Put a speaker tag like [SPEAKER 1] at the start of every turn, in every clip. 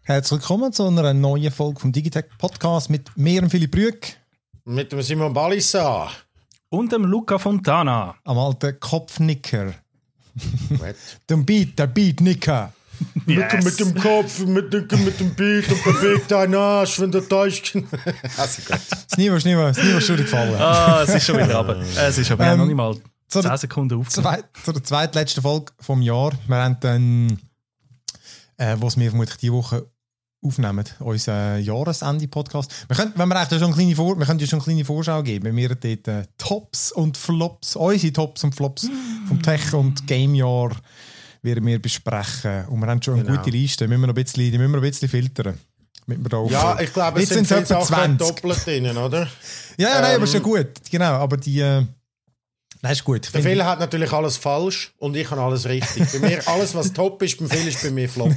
[SPEAKER 1] Herzlich willkommen zu einer neuen Folge vom Digitech Podcast mit mir und Philipp Brück.
[SPEAKER 2] Mit dem Simon Balissa.
[SPEAKER 3] Und dem Luca Fontana.
[SPEAKER 1] Am alten Kopfnicker. Der Beatnicker.
[SPEAKER 2] Yes. Luca mit dem Kopf, mit dem Beat und bewegt deinen Arsch, wenn der Täuschchen.
[SPEAKER 1] Also gut. Das Niveau ist schon gefallen.
[SPEAKER 3] Es ist schon wieder runter. Es ist aber noch nicht mal 10 Sekunden aufgenommen.
[SPEAKER 1] Zu der zweitletzten Folge vom Jahr. Wir haben dann, was wir vermutlich diese Woche aufnehmen, unseren Jahresende-Podcast. Wir können ja schon eine kleine Vorschau geben. Wir dort Tops und Flops, unsere Tops und Flops vom Tech- und Game-Jahr werden wir besprechen. Und wir haben schon eine gute Liste. Die müssen wir noch ein bisschen filtern.
[SPEAKER 2] Ja, ich glaube, es sind viele Sachen doppelt drin, oder?
[SPEAKER 1] Ja, nein, aber ist ja gut. Genau, aber die... Nein, ist gut.
[SPEAKER 2] Der Phil hat natürlich alles falsch und ich habe alles richtig. Bei mir, alles was top ist, beim Phil ist bei mir flop.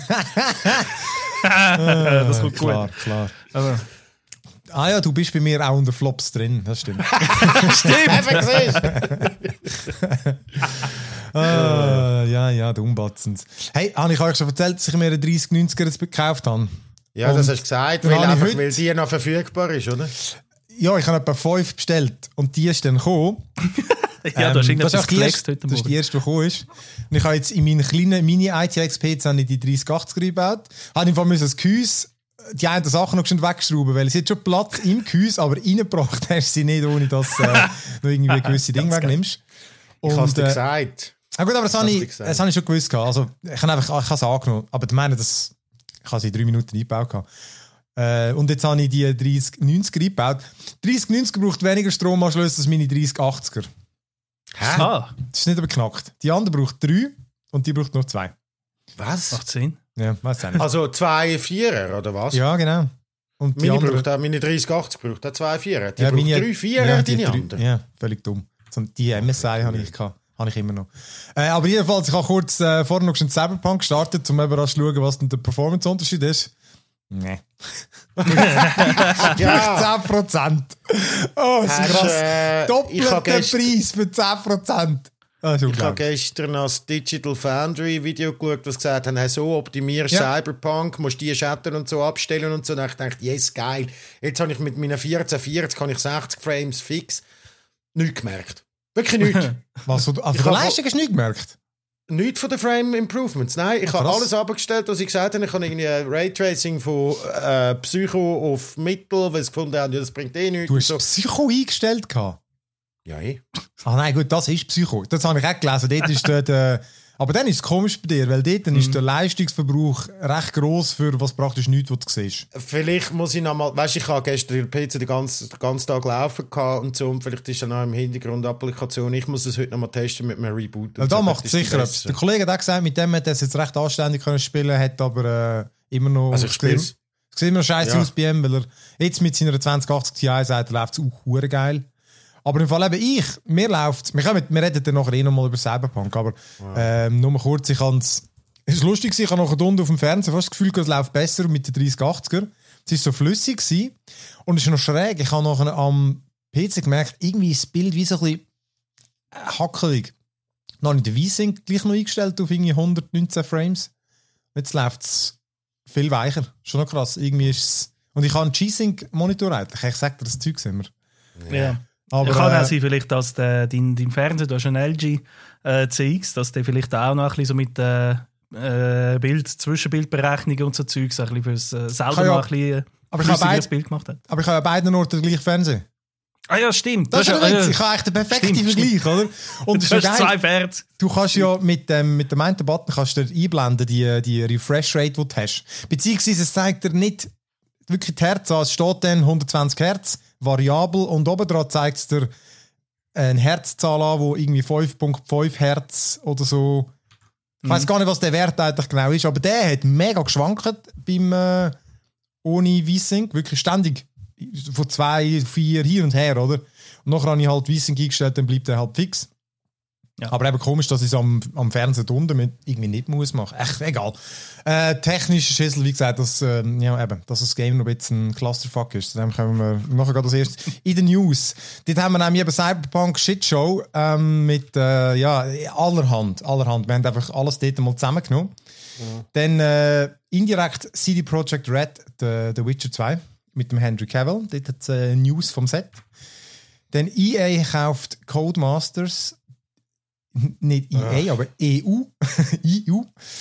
[SPEAKER 3] Das kommt
[SPEAKER 1] klar,
[SPEAKER 3] gut.
[SPEAKER 1] Klar. Aber ja, du bist bei mir auch unter Flops drin, das stimmt. Ja, der Umbatzens. Hey, habe ich euch schon erzählt, dass ich mir einen 3090er gekauft habe?
[SPEAKER 2] Ja, das hast du gesagt, weil die noch verfügbar ist, oder?
[SPEAKER 1] Ja, ich habe etwa 5 bestellt und die ist dann gekommen.
[SPEAKER 3] Ja, du hast irgendetwas geflext heute Morgen.
[SPEAKER 1] Das ist die erste, die gekommen ist. Und ich habe jetzt in meinen kleinen Mini-ITX-PC die 3080er gebaut. Habe ich das Gehäuse, die einen Sachen noch weggeschraubt, weil es hat schon Platz im Gehäuse, aber reingebracht hast du sie nicht, ohne dass du noch irgendwie gewisse Dinge wegnimmst.
[SPEAKER 2] Ich habe es dir gesagt.
[SPEAKER 1] Gut, aber das habe ich schon gewusst. Also, ich habe es angenommen. Aber ich meine, ich habe sie in 3 Minuten eingebaut. Und jetzt habe ich die 3090er eingebaut. 3090er braucht weniger Stromanschlüsse als meine 3080er.
[SPEAKER 2] Hä?
[SPEAKER 1] Das ist nicht beknackt. Die andere braucht 3 und die braucht noch 2.
[SPEAKER 2] Was?
[SPEAKER 3] 18?
[SPEAKER 1] Ja, weiss ich nicht.
[SPEAKER 2] Also 2 Vierer, oder was?
[SPEAKER 1] Ja, genau. Und die andere...
[SPEAKER 2] meine 3080 braucht auch 2 Vierer. Die
[SPEAKER 1] ja,
[SPEAKER 2] braucht 3 Vierer, deine andere.
[SPEAKER 1] Ja, völlig dumm. Die MSI habe ich immer noch. Aber jedenfalls, ich habe kurz vorher noch schon Cyberpunk gestartet, um eben zu schauen, was denn der Performance-Unterschied ist. Nee.
[SPEAKER 2] Ja.
[SPEAKER 1] 10%. Oh, das ist krass. Doppelter Preis für 10%.
[SPEAKER 2] Ich habe gestern das Digital Foundry Video geschaut, das gesagt hat, so optimierst Cyberpunk, musst die Schatten und so abstellen und so. Und ich dachte, yes, geil. Jetzt habe ich mit meinen 1440 kann ich 60 Frames fix. Nichts gemerkt. Wirklich nichts.
[SPEAKER 1] Was? Von der Leistung hast du nichts gemerkt?
[SPEAKER 2] Nichts von den Frame Improvements. Nein, ich habe alles abgestellt, was ich gesagt habe. Ich habe irgendwie Raytracing von Psycho auf Mittel, weil ich gefunden habe, das bringt nichts.
[SPEAKER 1] Du hast Psycho eingestellt gehabt?
[SPEAKER 2] Ja,
[SPEAKER 1] nein, gut, das ist Psycho. Das habe ich auch gelesen. Dort ist dort, aber dann ist es komisch bei dir, weil dort ist der Leistungsverbrauch recht gross für was praktisch nichts, was du siehst.
[SPEAKER 2] Vielleicht muss ich nochmal, weißt du, ich habe gestern den PC den ganzen Tag laufen gehabt und so, und vielleicht ist dann auch im Hintergrund Applikation. Ich muss es heute nochmal testen mit einem Reboot.
[SPEAKER 1] Da macht es sicher etwas. Der Kollege hat auch gesagt, mit dem hat er es jetzt recht anständig können spielen, hat aber immer noch...
[SPEAKER 2] Also ich spiele es.
[SPEAKER 1] Es sieht immer scheiße aus bei ihm, weil er jetzt mit seiner 2080 Ti sagt, er läuft es auch verdammt geil. Aber im Fall eben mir läuft es, wir reden dann nachher nochmal über Cyberpunk, aber nur mal kurz, es ist lustig, ich habe nachher unten auf dem Fernseher fast das Gefühl, es läuft besser mit der 3080er. Es war so flüssig gewesen. Und es ist noch schräg, ich habe nachher am PC gemerkt, irgendwie ist das Bild wie so ein bisschen hackelig. Dann habe ich den V-Sync gleich noch eingestellt auf irgendwie 119 Frames. Jetzt läuft es viel weicher, schon noch krass. Irgendwie ist es... Und ich habe einen G-Sync-Monitor eigentlich, ich sage dir das Zeug immer.
[SPEAKER 3] Ja. Aber kann auch sein, vielleicht, dass dein Fernseher, du hast einen LG CX, dass der vielleicht auch noch ein bisschen so mit Zwischenbildberechnungen und so Zeugs ein bisschen fürs selber noch ein bisschen flüssigeres Bild gemacht hat.
[SPEAKER 1] Aber ich habe an beiden Orten den gleichen Fernseher.
[SPEAKER 3] Ah ja, stimmt.
[SPEAKER 1] Das ist ja Witz. Ich habe echt den perfekten Vergleich, oder? Und
[SPEAKER 3] du hast 2 Fernseher.
[SPEAKER 1] Du kannst ja mit dem einen Button kannst du einblenden, die Refresh-Rate, die du hast. Beziehungsweise es zeigt dir nicht wirklich die Hertz an. Es steht dann 120 Hertz, variabel, und oben dran zeigt es dir eine Herzzahl an, die irgendwie 5.5 Hertz oder so. Ich weiss gar nicht, was der Wert eigentlich genau ist, aber der hat mega geschwankt beim ohne V-Sync, wirklich ständig. Von 2, 4 hier und her, oder? Und nachher habe ich halt V-Sync eingestellt, dann bleibt er halt fix.
[SPEAKER 3] Ja.
[SPEAKER 1] Aber eben komisch, dass ich es am Fernsehen unten irgendwie nicht muss machen. Echt, egal. Technischer Schüssel, wie gesagt, dass das Game noch ein bisschen ein Clusterfuck ist. Dann kommen wir nachher gerade als erstes in den News. Dort haben wir nämlich eben Cyberpunk Shitshow mit allerhand. Wir haben einfach alles dort mal zusammengenommen. Ja. Dann indirekt CD Projekt Red, The Witcher 2 mit dem Henry Cavill. Dort hat es News vom Set. Dann EA kauft Codemasters. Nicht EA, aber EU. EU.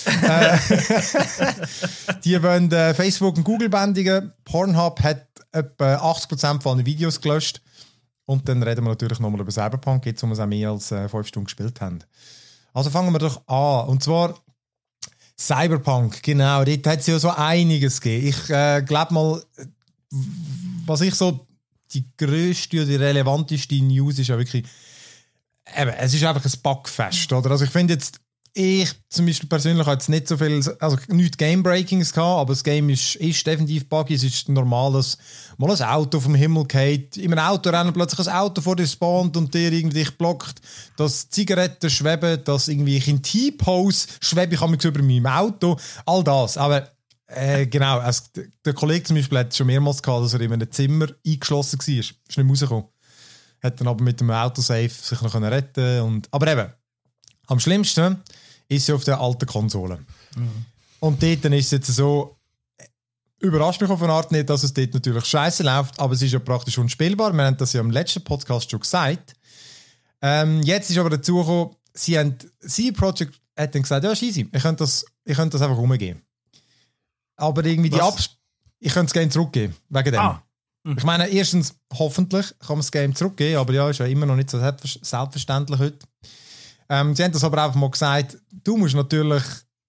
[SPEAKER 1] Die wollen Facebook und Google bändigen. Pornhub hat etwa 80% von den Videos gelöscht. Und dann reden wir natürlich nochmal über Cyberpunk, jetzt, wo wir es auch mehr als 5 Stunden gespielt haben. Also fangen wir doch an. Und zwar Cyberpunk, genau. Dort hat es ja so einiges gegeben. Ich glaube mal, was ich so die grösste oder die relevanteste News ist ja wirklich, eben, es ist einfach ein Bugfest, oder? Also ich finde jetzt, ich zum Beispiel persönlich habe jetzt nicht so viel, also nicht Game-Breakings gehabt, aber das Game ist definitiv buggy. Es ist normal, dass mal ein Auto vom Himmel geht, in einem Autorennen plötzlich ein Auto vor dir spawnt und dir irgendwie dich blockt, dass Zigaretten schweben, dass irgendwie ich in T-Pose schwebe ich über meinem Auto, all das. Aber genau, also der Kollege zum Beispiel hat schon mehrmals gehabt, dass er in einem Zimmer eingeschlossen war, ist nicht mehr rausgekommen. Hat dann aber mit dem Autosave sich noch retten und aber eben, am schlimmsten ist sie auf der alten Konsole. Mhm. Und dort dann ist es jetzt so, überrascht mich auf eine Art nicht, dass es dort natürlich scheiße läuft, aber es ist ja praktisch unspielbar. Wir haben das ja im letzten Podcast schon gesagt. Jetzt ist aber dazu gekommen, CD Projekt hat dann gesagt, ja, easy, ich könnte das einfach umgehen. Aber irgendwie ich könnte das Game zurückgeben, wegen dem. Ich meine, erstens, hoffentlich kann man das Game zurückgeben, aber ja, ist ja immer noch nicht so selbstverständlich heute. Sie haben das aber einfach mal gesagt, du musst natürlich,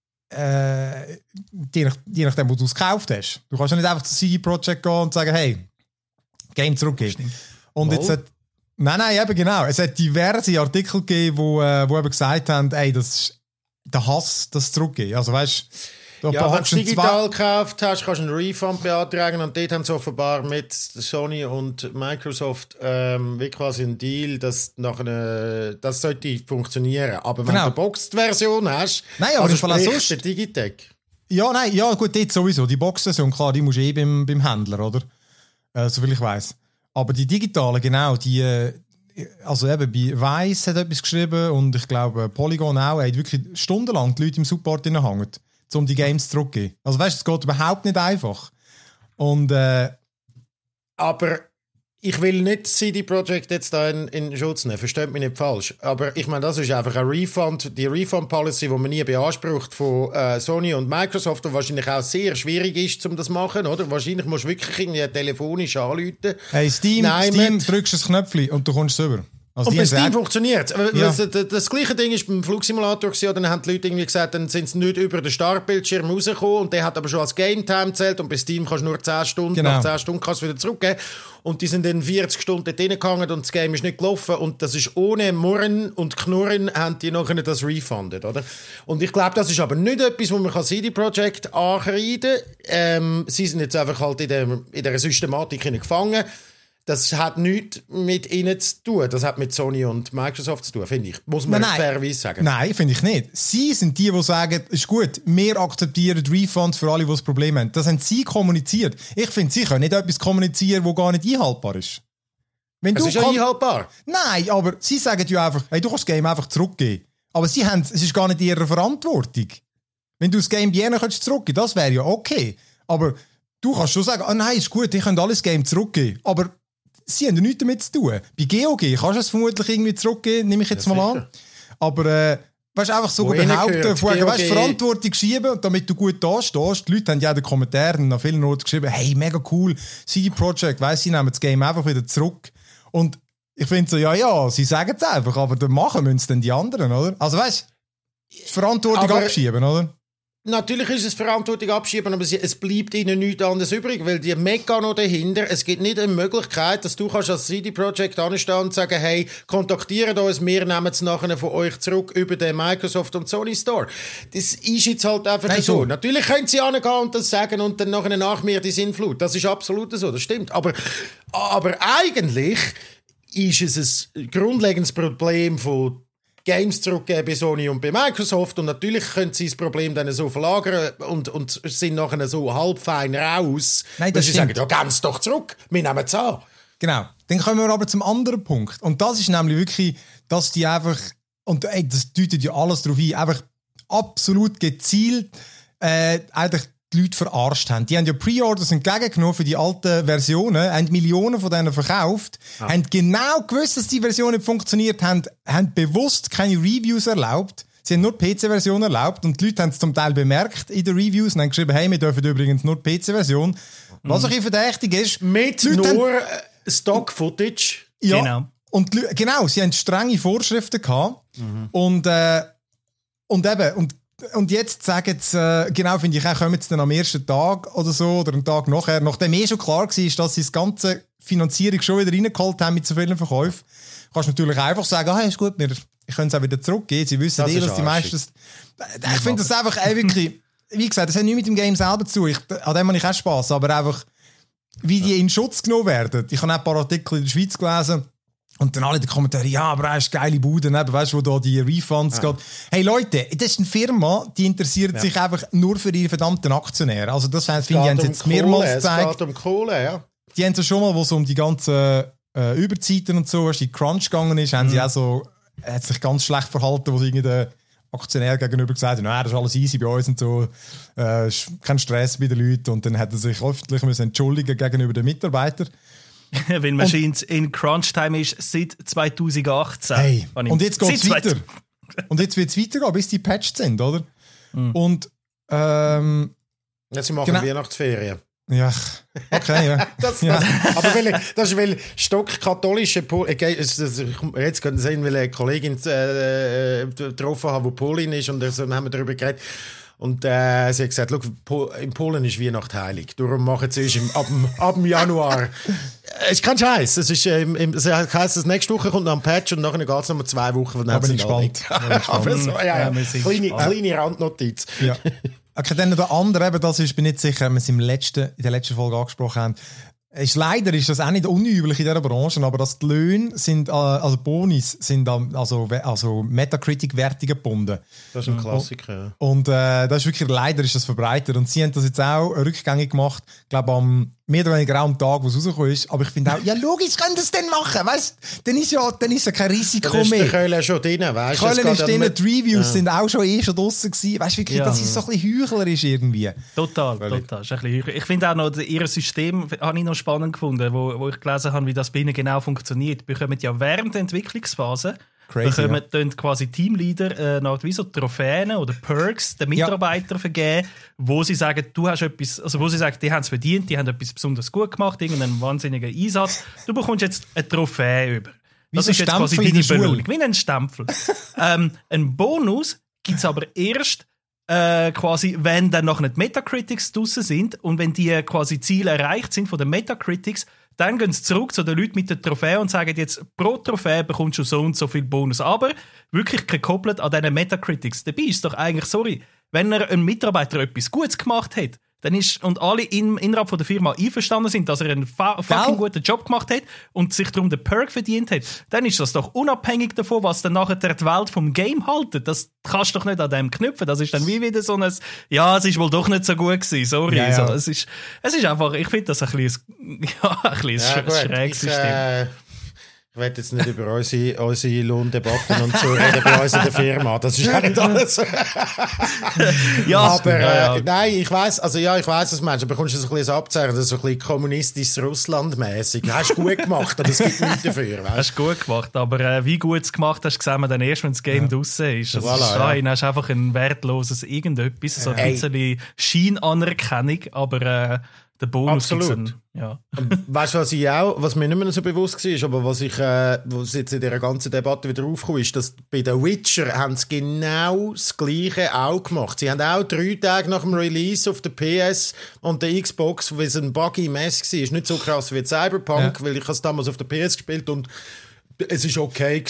[SPEAKER 1] je nachdem, wo du es gekauft hast, du kannst ja nicht einfach zu CD Projekt gehen und sagen, hey, Game zurückgeben. Und jetzt nein, eben genau. Es hat diverse Artikel gegeben, wo eben gesagt haben, ey, das ist der Hass, das zurückgeben. Also weißt du,
[SPEAKER 2] ja, wenn du digital gekauft hast, kannst du einen Refund beantragen und dort haben sie offenbar mit Sony und Microsoft wie quasi einen Deal, dass das sollte funktionieren. Aber wenn du eine Boxed-Version hast,
[SPEAKER 1] nein, aber
[SPEAKER 2] also sprich der Digitec.
[SPEAKER 1] Ja, gut, dort sowieso. Die Box-Version, klar, die musst du beim Händler, oder? Soviel ich weiss. Aber die digitalen, genau, also eben bei Weiss hat etwas geschrieben und ich glaube Polygon auch, hat wirklich stundenlang die Leute im Support hängen, um die Games zurückzugeben. Also weißt du, es geht überhaupt nicht einfach. Und
[SPEAKER 2] aber ich will nicht CD Projekt jetzt da in Schutz nehmen, versteht mich nicht falsch. Aber ich meine, das ist einfach ein Refund, die Refund-Policy, die man nie beansprucht von Sony und Microsoft und wahrscheinlich auch sehr schwierig ist, um das zu machen, oder? Wahrscheinlich musst du wirklich irgendwie telefonisch anrufen.
[SPEAKER 1] Hey, Steam drückst du das Knöpfchen und du kommst rüber. Also
[SPEAKER 2] und bei Steam funktioniert es. Ja. Das gleiche Ding ist beim Flugsimulator gewesen, dann haben die Leute irgendwie gesagt, dann sind sie nicht über den Startbildschirm rausgekommen und der hat aber schon als Game Time gezählt und bei Steam kannst du nur 10 Stunden, genau. Nach 10 Stunden kannst du wieder zurückgeben und die sind dann 40 Stunden dort reingegangen und das Game ist nicht gelaufen und das ist ohne Murren und Knurren haben die noch das refundet, oder? Und ich glaube, das ist aber nicht etwas, wo man CD Projekt ankreiden kann. Sie sind jetzt einfach halt in der Systematik gefangen. Das hat nichts mit ihnen zu tun. Das hat mit Sony und Microsoft zu tun, finde ich. Muss man fairerweise sagen.
[SPEAKER 1] Nein, finde ich nicht. Sie sind die sagen, ist gut, wir akzeptieren Refunds für alle, die das Problem haben. Das haben sie kommuniziert. Ich finde, sie können nicht etwas kommunizieren, das gar nicht einhaltbar ist.
[SPEAKER 2] Es ist ja einhaltbar.
[SPEAKER 1] Nein, aber sie sagen ja einfach, hey, du kannst das Game einfach zurückgeben. Aber es ist gar nicht ihre Verantwortung. Wenn du das Game bei ihnen zurückgeben, das wäre ja okay. Aber du kannst schon sagen, nein, ist gut, ich kann alles Game zurückgeben. Aber sie haben ja nichts damit zu tun. Bei GOG kannst du es vermutlich irgendwie zurückgeben, nehme ich jetzt mal an. Aber weißt, einfach so behaupten, Verantwortung schieben, damit du gut da stehst. Die Leute haben ja in den Kommentaren nach vielen Orten geschrieben, hey, mega cool, CD Projekt, weiss, sie nehmen das Game einfach wieder zurück. Und ich finde so, ja, sie sagen es einfach, aber dann machen müssen es dann die anderen, oder? Also weißt du, Verantwortung abschieben, oder?
[SPEAKER 2] Natürlich ist es Verantwortung abschieben, aber es bleibt ihnen nichts anderes übrig, weil die Mechanismus dahinter, es gibt nicht eine Möglichkeit, dass du als CD Projekt anstehen und sagen, hey, kontaktiert uns, wir nehmen es nachher von euch zurück über den Microsoft und Sony Store. Das ist jetzt halt einfach so. Natürlich können sie angehen und das sagen und dann nachher nach mir die Sinnflut. Das ist absolut so, das stimmt. Aber eigentlich ist es ein grundlegendes Problem von Games zurückgeben bei Sony und bei Microsoft und natürlich können sie das Problem dann so verlagern und sind nachher so halb fein raus,
[SPEAKER 1] Nein,
[SPEAKER 2] dass
[SPEAKER 1] das
[SPEAKER 2] sie sagen, ja, geben es doch zurück, wir nehmen es an.
[SPEAKER 1] Genau. Dann kommen wir aber zum anderen Punkt. Und das ist nämlich wirklich, dass die einfach, und das deutet ja alles darauf ein, einfach absolut gezielt eigentlich die Leute verarscht haben. Die haben ja Pre-Orders entgegengenommen für die alten Versionen, haben Millionen von denen verkauft, haben genau gewusst, dass die Version nicht funktioniert, haben bewusst keine Reviews erlaubt. Sie haben nur die PC-Version erlaubt und die Leute haben es zum Teil bemerkt in den Reviews und haben geschrieben, hey, wir dürfen übrigens nur die PC-Version. Was ein bisschen verdächtig ist.
[SPEAKER 2] Mit nur Stock-Footage.
[SPEAKER 1] Ja,
[SPEAKER 3] Genau.
[SPEAKER 1] Und genau, sie haben strenge Vorschriften gehabt. Und jetzt sagen sie, genau, finde ich auch, kommen sie dann am ersten Tag oder so, oder einen Tag nachher, nachdem schon klar war, dass sie das ganze Finanzierung schon wieder reingeholt haben mit so vielen Verkäufen, kannst du natürlich einfach sagen, hey, ist gut, ich kann es auch wieder zurückgeben. Sie wissen
[SPEAKER 2] das
[SPEAKER 1] dass die meisten... Ich finde das einfach wirklich... Wie gesagt, das hat nichts mit dem Game selber zu tun. An dem habe ich auch Spass, aber einfach, wie die in Schutz genommen werden. Ich habe auch ein paar Artikel in der Schweiz gelesen und dann alle in den Kommentaren, ja, aber er ist geile Bude, weißt du, wo da die Refunds geht. Hey Leute, das ist eine Firma, die interessiert sich einfach nur für ihre verdammten Aktionäre. Also das finde ich, haben sie jetzt mehrmals gezeigt.
[SPEAKER 2] Es geht um Kohle, ja.
[SPEAKER 1] Die haben ja schon mal, wo es um die ganzen Überzeiten und so, was die Crunch gegangen ist, haben sie auch so, hat sich ganz schlecht verhalten, wo sie irgendwie Aktionär gegenüber gesagt, das ist alles easy bei uns und so, kein Stress bei den Leuten, und dann hat er sich öffentlich entschuldigen gegenüber den Mitarbeitern.
[SPEAKER 3] Weil Machines in Crunch-Time ist seit 2018.
[SPEAKER 1] Hey, und jetzt geht es weiter. Und jetzt wird es weitergehen, bis die patched sind, oder? Und
[SPEAKER 2] jetzt machen Weihnachtsferien.
[SPEAKER 1] Ja, okay, ja.
[SPEAKER 2] Aber das ist, weil stockkatholische jetzt können Sie sehen, weil eine Kollegin getroffen habe, die Polin ist, und so haben wir darüber geredet. Und sie hat gesagt, in Polen ist Weihnachten heilig. Darum machen sie es ab dem Januar. Ist kein Scheiß. Es heisst, nächste Woche kommt noch ein Patch und nachher geht es noch 2 Wochen.
[SPEAKER 1] Da bin ich gespannt.
[SPEAKER 2] Kleine Randnotiz.
[SPEAKER 1] Ja. Okay, dann der andere, eben, das ist, bin nicht sicher, wir es in der letzten Folge angesprochen haben. Leider ist das auch nicht unüblich in dieser Branche, aber dass die Löhne sind, also Bonis sind also Metacritic-Wertungen gebunden.
[SPEAKER 2] Das ist ein Klassiker, ja.
[SPEAKER 1] Und das ist wirklich, leider ist das verbreitet. Und sie haben das jetzt auch rückgängig gemacht, ich glaube am mehr oder weniger am Tag, wo es rausgekommen ist. Aber ich finde auch, ja logisch, können das denn machen, weißt du? Dann ist ja kein Risiko mehr.
[SPEAKER 2] Dann ist der Köln schon drin, weißt du?
[SPEAKER 1] Köln ist drin, die Reviews sind auch schon draussen gewesen. Weißt du, wirklich, das ist so ein bisschen heuchlerisch irgendwie.
[SPEAKER 3] Total. Ist ein bisschen heuchlerisch. Ich finde auch noch, ihr System habe ich noch spannend gefunden, wo ich gelesen habe, wie das bei ihnen genau funktioniert. Wir bekommen ja während der Entwicklungsphase bekommen quasi Teamleader wie so Trophäen oder Perks den Mitarbeitern vergeben, wo sie sagen, du hast etwas, also wo sie sagen, die haben es verdient, die haben etwas besonders gut gemacht, irgendeinen wahnsinnigen Einsatz. Du bekommst jetzt eine Trophäe über. Das ist jetzt quasi deine Belohnung. Wie ein Stempel. Ein Bonus gibt es aber erst quasi, wenn dann noch nicht Metacritics draussen sind und wenn die quasi Ziele erreicht sind von den Metacritics, dann gehen sie zurück zu den Leuten mit der Trophäe und sagen jetzt, pro Trophäe bekommst du so und so viel Bonus. Aber wirklich gekoppelt an diesen Metacritics. Dabei ist doch eigentlich, sorry, wenn ein Mitarbeiter etwas Gutes gemacht hat, dann ist, und alle innerhalb von der Firma einverstanden sind, dass er einen fucking guten Job gemacht hat und sich darum den Perk verdient hat, dann ist das doch unabhängig davon, was dann nachher die Welt vom Game haltet. Das kannst du doch nicht an dem knüpfen. Das ist dann wie wieder so ein, ja, es ist wohl doch nicht so gut gewesen, sorry. Ja, ja. So, es ist einfach, ich finde das ein bisschen schräges System.
[SPEAKER 2] Ich werde jetzt nicht über unsere Lohndebatten und so reden bei uns in der Firma. Das ist ja nicht alles. Aber nein, ich weiss, was meinst. Du bekommst so ein bisschen Abzeichen, das ist so ein bisschen kommunistisches Russland-mäßig. Hast du gut gemacht, aber es gibt nichts dafür. Weißt?
[SPEAKER 3] Hast du gut gemacht, aber wie gut es gemacht hast, sehen wir dann erst, wenn das Game draussen ist. Also dahin hast du einfach ein wertloses irgendetwas, so ein bisschen Scheinanerkennung, aber der Bonus
[SPEAKER 2] absolut. Weißt du, was mir nicht mehr so bewusst war, aber was jetzt in dieser ganzen Debatte wieder aufgekommen ist, dass bei The Witcher haben sie genau das Gleiche auch gemacht. Sie haben auch 3 Tage nach dem Release auf der PS und der Xbox, weil es ein buggy Mess war, ist nicht so krass wie Cyberpunk, weil ich es damals auf der PS gespielt und es ist okay gewesen.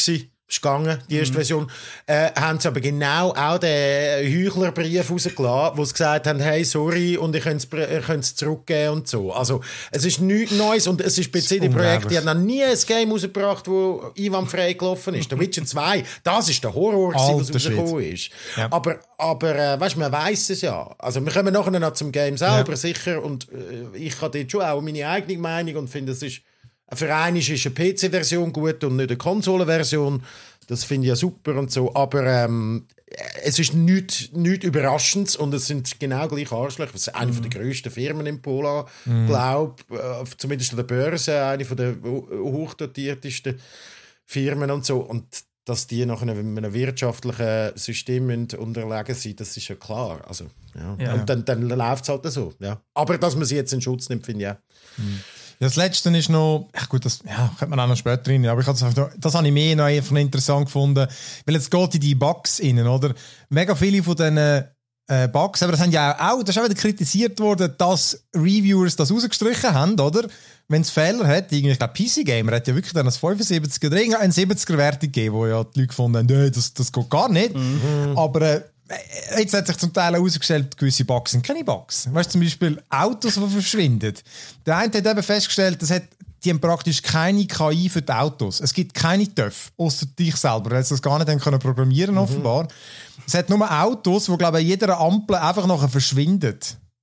[SPEAKER 2] ist gegangen, die erste Version, haben sie aber genau auch den Heuchlerbrief rausgelassen, wo sie gesagt haben, hey, sorry, und ihr könnt es zurückgeben und so. Also, es ist nichts Neues und es ist bei CD Projekt, die haben noch nie ein Game rausgebracht, das einwandfrei gelaufen ist. Der Witcher 2, das ist der Horror, was rausgekommen ist. Ja. Aber weißt du, man weiss es ja. Also, wir kommen nachher noch zum Game selber, sicher, und ich habe dort schon auch meine eigene Meinung und finde, es ist für einen ist eine PC-Version gut und nicht eine Konsolenversion. Das finde ich ja super und so. Aber es ist nichts Überraschendes und es sind genau gleich Arschlöcher. Es ist eine der grössten Firmen in Polen, glaube zumindest an der Börse, eine der hochdotiertesten Firmen und so. Und dass die nach einem wirtschaftlichen System unterlegen sind, das ist ja klar. Also, ja. Und dann läuft es halt so. Ja. Aber dass man sie jetzt in Schutz nimmt, finde ich auch.
[SPEAKER 1] Ja, das Letzte ist noch, gut, das könnte man auch noch später rein, aber das habe ich mehr noch einfach interessant gefunden, weil jetzt geht in die Bugs rein, oder? Mega viele von diesen Bugs, aber das haben ja auch, das ist auch wieder kritisiert worden, dass Reviewers das rausgestrichen haben, oder? Wenn es Fehler hat, ich glaube, PC Gamer hat ja wirklich dann ein 75er oder eine 70er-Wertung gegeben, wo ja die Leute gefunden haben, das geht gar nicht. Aber jetzt hat sich zum Teil herausgestellt, gewisse Bugs sind keine Bugs. Weißt du, zum Beispiel Autos, die verschwinden. Der eine hat eben festgestellt, die haben praktisch keine KI für die Autos. Es gibt keine TÜV, außer dich selber. Weil sie das gar nicht haben programmieren offenbar. Es hat nur Autos, die, glaube ich, an jeder Ampel einfach nachher verschwinden.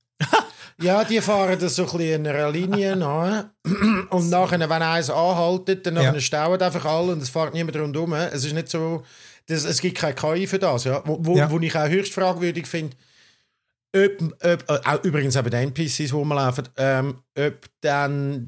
[SPEAKER 2] Ja, die fahren das so ein bisschen in einer Linie nach. Und nachher, wenn eins anhaltet, dann stauen einfach alle und es fährt niemand rundherum. Es ist nicht so... Es gibt keine KI für das, ja. Wo ich auch höchst fragwürdig finde, übrigens auch bei den NPCs, die rumlaufen, ob dann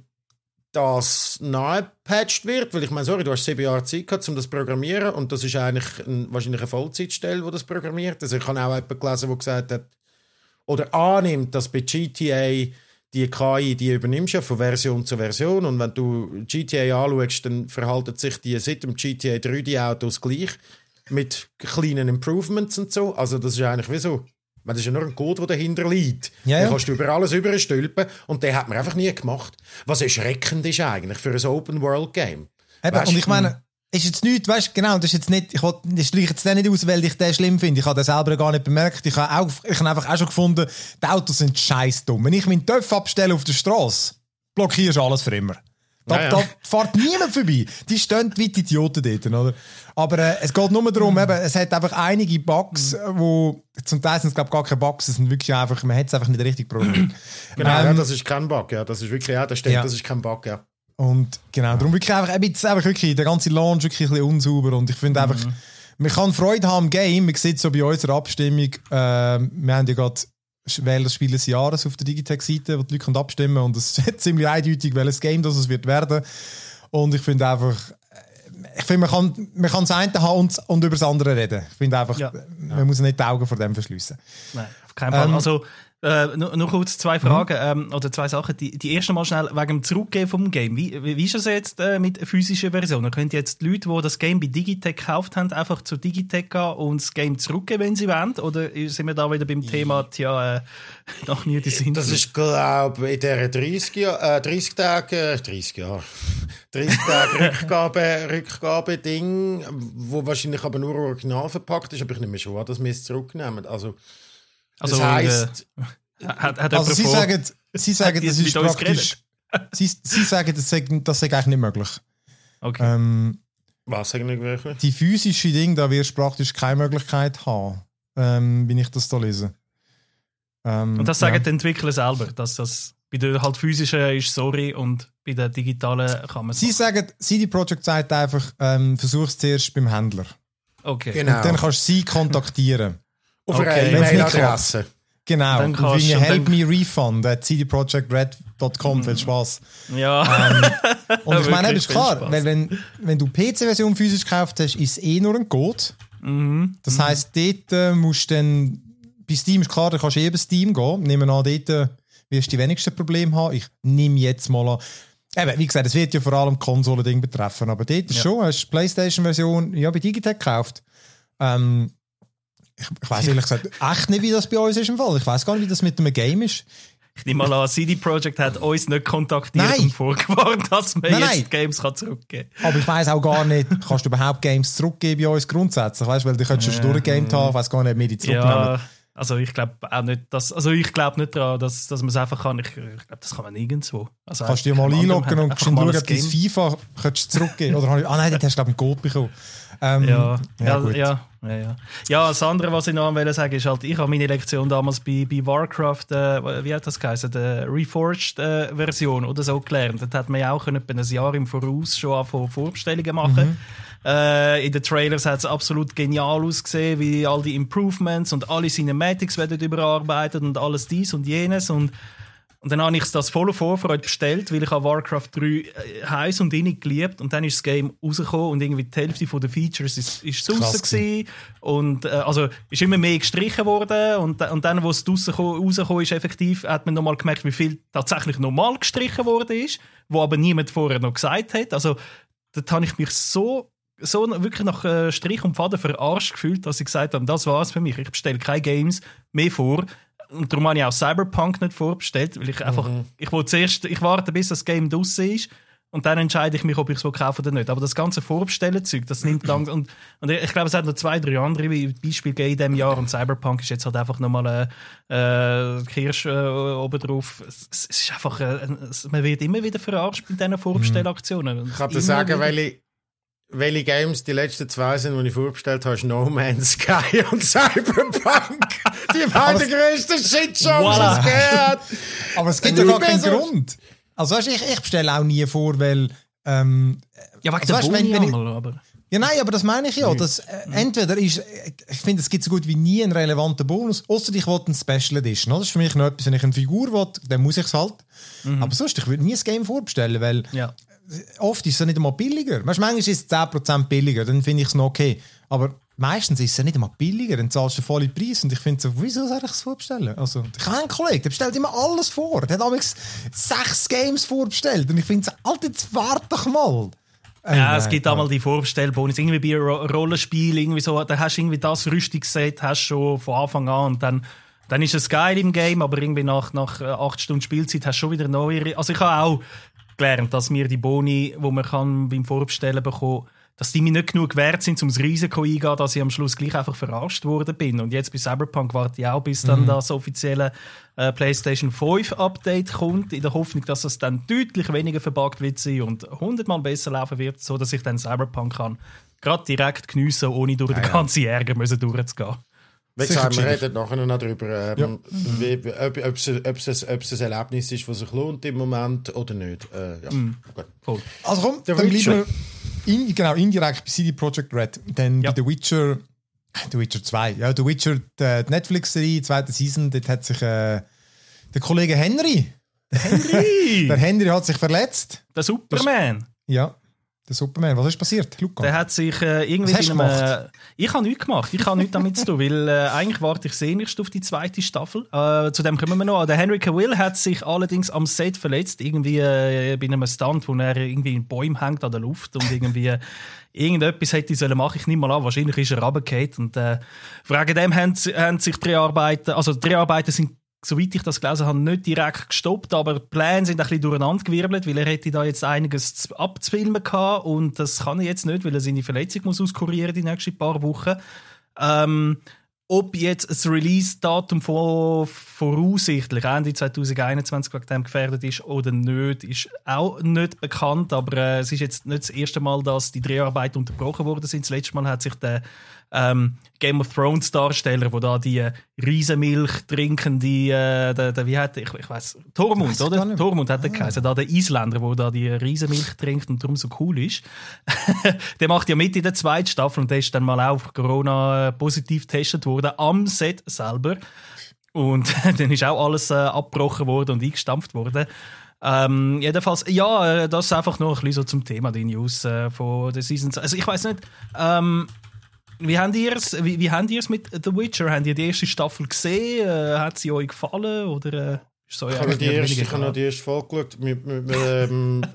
[SPEAKER 2] das nachgepatcht wird, weil ich meine, sorry, du hast 7 Jahre Zeit gehabt, um das zu programmieren und das ist eigentlich wahrscheinlich eine Vollzeitstelle, die das programmiert. Also ich habe auch jemanden gelesen, der gesagt hat, oder annimmt, dass bei GTA die KI, die übernimmst ja von Version zu Version und wenn du GTA anschaust, dann verhalten sich die seit dem GTA 3 die Autos gleich, mit kleinen Improvements und so. Also das ist eigentlich wie so, das ist ja nur ein Code, der dahinter liegt. Ja. Den kannst du über alles überstülpen und den hat man einfach nie gemacht. Was erschreckend ist eigentlich für ein Open-World-Game.
[SPEAKER 1] Und ich meine, ist jetzt nichts, weißt du, genau, das ist jetzt nicht, ich streiche jetzt den nicht aus, weil ich den schlimm finde. Ich habe den selber gar nicht bemerkt. Ich habe einfach auch schon gefunden, die Autos sind scheiß dumm. Wenn ich meinen TÜV abstelle auf der Straße, blockierst du alles für immer. Da fährt niemand vorbei. Die stehen wie die Idioten dort, oder? Aber es geht nur darum, es hat einfach einige Bugs, wo zum Teil sind es, glaube ich, gar keine Bugs, es sind wirklich einfach, man hat es einfach nicht richtig programmiert.
[SPEAKER 2] Genau, das ist kein Bug, ja. Das ist wirklich, das stimmt, das ist kein Bug, ja.
[SPEAKER 1] Und genau, darum wirklich einfach wirklich, der ganze Launch wirklich ein bisschen unsauber und ich finde einfach, man kann Freude haben am Game, man sieht so bei unserer Abstimmung, wir haben ja gerade wählen das Spiel des Jahres auf der Digitech-Seite, wo die Leute abstimmen können und es ist ziemlich eindeutig, welches Game das wird werden. Und ich finde einfach, man kann das eine haben und über das andere reden. Ich finde einfach, man muss nicht die Augen vor dem verschliessen.
[SPEAKER 3] Nein, auf keinen Fall. Also, noch kurz 2 Fragen oder 2 Sachen. Die erste mal schnell wegen dem Zurückgeben vom Game. Wie ist das jetzt mit physischen Versionen? Können jetzt die Leute, die das Game bei Digitech gekauft haben, einfach zu Digitech gehen und das Game zurückgeben, wenn sie wollen? Oder sind wir da wieder beim Thema, noch nie die Sinn?
[SPEAKER 2] Das ist, glaube ich, in dieser 30 Tage Rückgabe-Ding, wo wahrscheinlich aber nur original verpackt ist, aber ich nehme mir schon an, dass wir es zurücknehmen. Also das heisst,
[SPEAKER 1] also Sie sagen, das ist praktisch. Sie sagen, das sei eigentlich nicht möglich.
[SPEAKER 3] Okay.
[SPEAKER 2] Was eigentlich möglich?
[SPEAKER 1] Die physische Ding, da wirst du praktisch keine Möglichkeit haben, wenn ich das da lese.
[SPEAKER 3] Und das sagen die Entwickler selber, dass das bei der halt physischen ist, sorry, und bei der digitalen kann man es.
[SPEAKER 1] Sie sagen, CD Projekt sagt einfach, versuch es zuerst beim Händler.
[SPEAKER 3] Okay.
[SPEAKER 1] Genau. Und dann kannst du sie kontaktieren.
[SPEAKER 2] Auf einer E-Mail-Adresse.
[SPEAKER 1] Genau. Und wenn ihr help me refund at cdprojectred.com, viel Spaß.
[SPEAKER 3] Ja.
[SPEAKER 1] Und ich meine, das ist klar, weil wenn du PC-Version physisch gekauft hast, ist es nur ein Code. Das heisst, dort musst du dann, bei Steam ist klar, da kannst du über Steam gehen. Nehmen an, dort wirst du die wenigsten Probleme haben. Ich nehme jetzt mal an. Eben, wie gesagt, es wird ja vor allem Konsolen-Ding betreffen, aber dort ist schon, hast du die PlayStation-Version bei Digitech gekauft. Ich weiss ehrlich gesagt echt nicht, wie das bei uns ist im Fall. Ich weiss gar nicht, wie das mit einem Game ist.
[SPEAKER 3] Ich nehme mal an, CD Projekt hat uns nicht kontaktiert und vorgewarnt, dass man jetzt Games zurückgeben kann.
[SPEAKER 1] Aber ich weiss auch gar nicht, kannst du überhaupt Games zurückgeben bei uns grundsätzlich? Weißt du, weil du könntest schon durchgegamed haben, ich weiss gar nicht, mehr die zurücknehmen.
[SPEAKER 3] Ja, also ich glaube auch nicht, ich glaube nicht daran, dass man es einfach kann. Ich glaube, das kann man nirgendwo. Also
[SPEAKER 1] kannst du dir mal einloggen und schauen, ob dein FIFA könntest zurückgeben? Oder nein, dort hast du glaube ich einen Code bekommen.
[SPEAKER 3] Ja, das andere, was ich noch sagen ist halt, ich habe meine Lektion damals bei Warcraft, wie hat das geheißen, der Reforged-Version oder so gelernt. Dort hat man ja auch etwa ein Jahr im Voraus schon Vorbestellungen machen. In den Trailers hat es absolut genial ausgesehen, wie all die Improvements und alle Cinematics werden überarbeitet und alles dies und jenes und dann habe ich das voller Vorfreude bestellt, weil ich an Warcraft 3 heiß und innig geliebt und dann ist das Game rausgekommen und irgendwie die Hälfte der Features ist draussen gewesen und also ist immer mehr gestrichen worden und dann, wo es rausgekommen ist, effektiv, hat man nochmal gemerkt, wie viel tatsächlich normal gestrichen worden ist, wo aber niemand vorher noch gesagt hat. Also dort habe ich mich so wirklich nach Strich und Faden verarscht gefühlt, dass ich gesagt habe, das war's für mich, ich bestelle keine Games mehr vor. Und darum habe ich auch Cyberpunk nicht vorbestellt, weil ich einfach, ich warte, bis das Game draussen ist und dann entscheide ich mich, ob ich es kaufe oder nicht. Aber das ganze Vorbestellen-Zeug, das nimmt lang. Und ich glaube, es hat noch 2-3 andere Beispiele gegeben in diesem Jahr und Cyberpunk ist jetzt halt einfach nochmal Kirsch oben drauf. Es ist einfach, man wird immer wieder verarscht bei diesen Vorbestellaktionen.
[SPEAKER 2] Ich kann dir sagen, welche Games die letzten 2 sind, die ich vorbestellt habe, ist No Man's Sky und Cyberpunk. Die beiden grössten Shitshows, die es gibt.
[SPEAKER 1] Aber es gibt ja gar keinen Grund. Also weißt, ich bestelle auch nie vor, weil...
[SPEAKER 3] ja, wegen der Boni aber...
[SPEAKER 1] Ja, nein, aber das meine ich ja. Dass, entweder ist... Ich finde, es gibt so gut wie nie einen relevanten Bonus, ausser ich will einen Special Edition. Das ist für mich noch etwas, wenn ich eine Figur will, dann muss ich es halt. Aber sonst, ich würde nie ein Game vorbestellen, weil... Ja. Oft ist es nicht einmal billiger. Weißt, manchmal ist es 10% billiger, dann finde ich es noch okay. Aber meistens ist es nicht einmal billiger, dann zahlst du den vollen Preis. Und ich finde so, wieso soll ich es vorbestellen? Also, ich habe einen Kollegen, der bestellt immer alles vor. Der hat damals 6 Games vorbestellt. Und ich finde so, Alter, jetzt warte doch mal.
[SPEAKER 3] Ja, es gibt einmal die Vorbestellbonus. Irgendwie bei Rollenspiel, irgendwie so, da hast du irgendwie das Rüstungsset hast schon von Anfang an und dann ist es geil im Game, aber irgendwie nach 8 Stunden Spielzeit hast du schon wieder neue. Also ich habe auch gelernt, dass mir die Boni, die man kann beim Vorbestellen bekommen, dass die mir nicht genug wert sind, um das Risiko eingehen, dass ich am Schluss gleich einfach verarscht worden bin. Und jetzt bei Cyberpunk warte ich auch, bis dann das offizielle PlayStation 5 Update kommt, in der Hoffnung, dass es dann deutlich weniger verbuggt wird sein und 100-mal besser laufen wird, so dass ich dann Cyberpunk kann gerade direkt geniessen, ohne durch den ganzen Ärger durchzugehen.
[SPEAKER 2] Wie gesagt, wir reden nachher noch darüber, ob es ein Erlebnis ist, das sich lohnt im Moment oder nicht.
[SPEAKER 1] Cool. Also komm, dann bleiben wir indirekt bei CD Projekt Red. Dann bei The Witcher 2. Ja, The Witcher, die Netflix-Serie, 2. Season, dort hat sich der Kollege Henry. Der Henry hat sich verletzt.
[SPEAKER 3] Der Superman.
[SPEAKER 1] Ja. Der Superman, was ist passiert, Luca?
[SPEAKER 3] Der hat sich irgendwie ich habe nichts gemacht. Ich habe nichts damit zu tun, weil eigentlich warte ich sehnlichst auf die 2. Staffel. Zu dem kommen wir noch. Der Henry Cavill hat sich allerdings am Set verletzt, irgendwie bei einem Stunt, wo er irgendwie in Bäumen hängt an der Luft und irgendwie irgendetwas hätte ich machen sollen. Ich nehme mal an, wahrscheinlich ist er runtergefallen. Und wegen dem haben sich die Dreharbeiten sind, soweit ich das gelesen habe, nicht direkt gestoppt, aber die Pläne sind ein bisschen durcheinandergewirbelt, weil er hätte da jetzt einiges abzufilmen gehabt und das kann er jetzt nicht, weil er seine Verletzung muss auskurieren die nächsten paar Wochen. Ob jetzt das Release-Datum voraussichtlich Ende 2021 wegen dem gefährdet ist oder nicht, ist auch nicht bekannt, aber es ist jetzt nicht das erste Mal, dass die Dreharbeiten unterbrochen worden sind. Das letzte Mal hat sich der Game of Thrones Darsteller, wo da die Riesenmilch trinkende, ich weiss, Tormund, oder? Tormund hat er geheißen, da der Isländer, wo da die Riesenmilch trinkt und darum so cool ist. Der macht ja mit in der 2. Staffel und der ist dann mal auf Corona positiv getestet worden am Set selber. Und dann ist auch alles abgebrochen worden und eingestampft worden. Jedenfalls, ja, das ist einfach noch ein bisschen so zum Thema, die News von der Season. Also ich weiss nicht, wie habt ihr es mit The Witcher? Habt ihr die erste Staffel gesehen? Hat sie euch gefallen? Oder,
[SPEAKER 2] ich habe noch die erste Folge geschaut,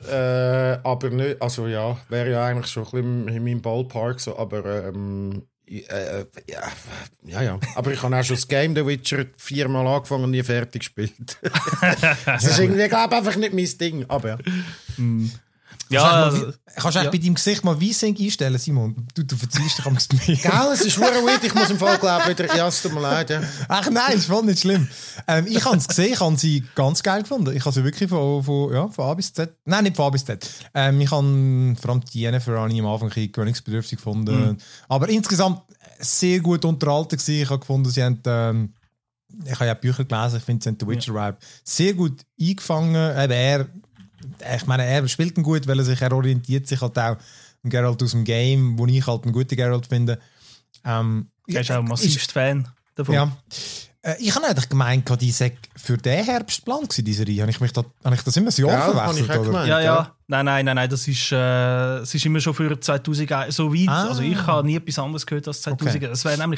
[SPEAKER 2] aber nicht, also ja, wäre ja eigentlich schon ein bisschen in meinem Ballpark so, aber Ja. Aber ich habe auch schon das Game The Witcher 4-mal angefangen und nie fertig gespielt. Das ist irgendwie, glaube ich, einfach nicht mein Ding. Aber ja.
[SPEAKER 1] Kannst du eigentlich bei deinem Gesicht mal V-Sync einstellen, Simon? Du verziehst dich am Gesicht.
[SPEAKER 2] Gell, es ist verdammt weird. Ich muss im Fall, glaube ich, wieder... Ja, es tut mir leid. Ja.
[SPEAKER 1] Ach nein, ist voll nicht schlimm. Ich habe es gesehen, ich habe sie ganz geil gefunden. Ich habe sie wirklich von A bis Z... Nein, nicht von A bis Z. Ich habe vor allem die Jennifer am Anfang ein bisschen gewöhnungsbedürftig gefunden. Aber insgesamt sehr gut unterhalten gewesen. Ich habe gefunden, sie haben... ich habe ja Bücher gelesen, ich finde, sie haben den Witcher-Vibe sehr gut eingefangen. Ich meine, er spielt ihn gut, weil er orientiert sich halt auch an Geralt aus dem Game, wo ich halt einen guten Geralt finde.
[SPEAKER 3] Er ist auch ein massivst Fan davon.
[SPEAKER 1] Ja. Ich habe eigentlich gemeint, die sei für den Herbst plan gewesen, diese Reihe. Habe ich das immer so verwechselt?
[SPEAKER 2] Gemeint,
[SPEAKER 3] ja. Nein, das ist immer schon für 2000 so weit. Also ich habe nie etwas anderes gehört als 2000. Okay. Es wäre nämlich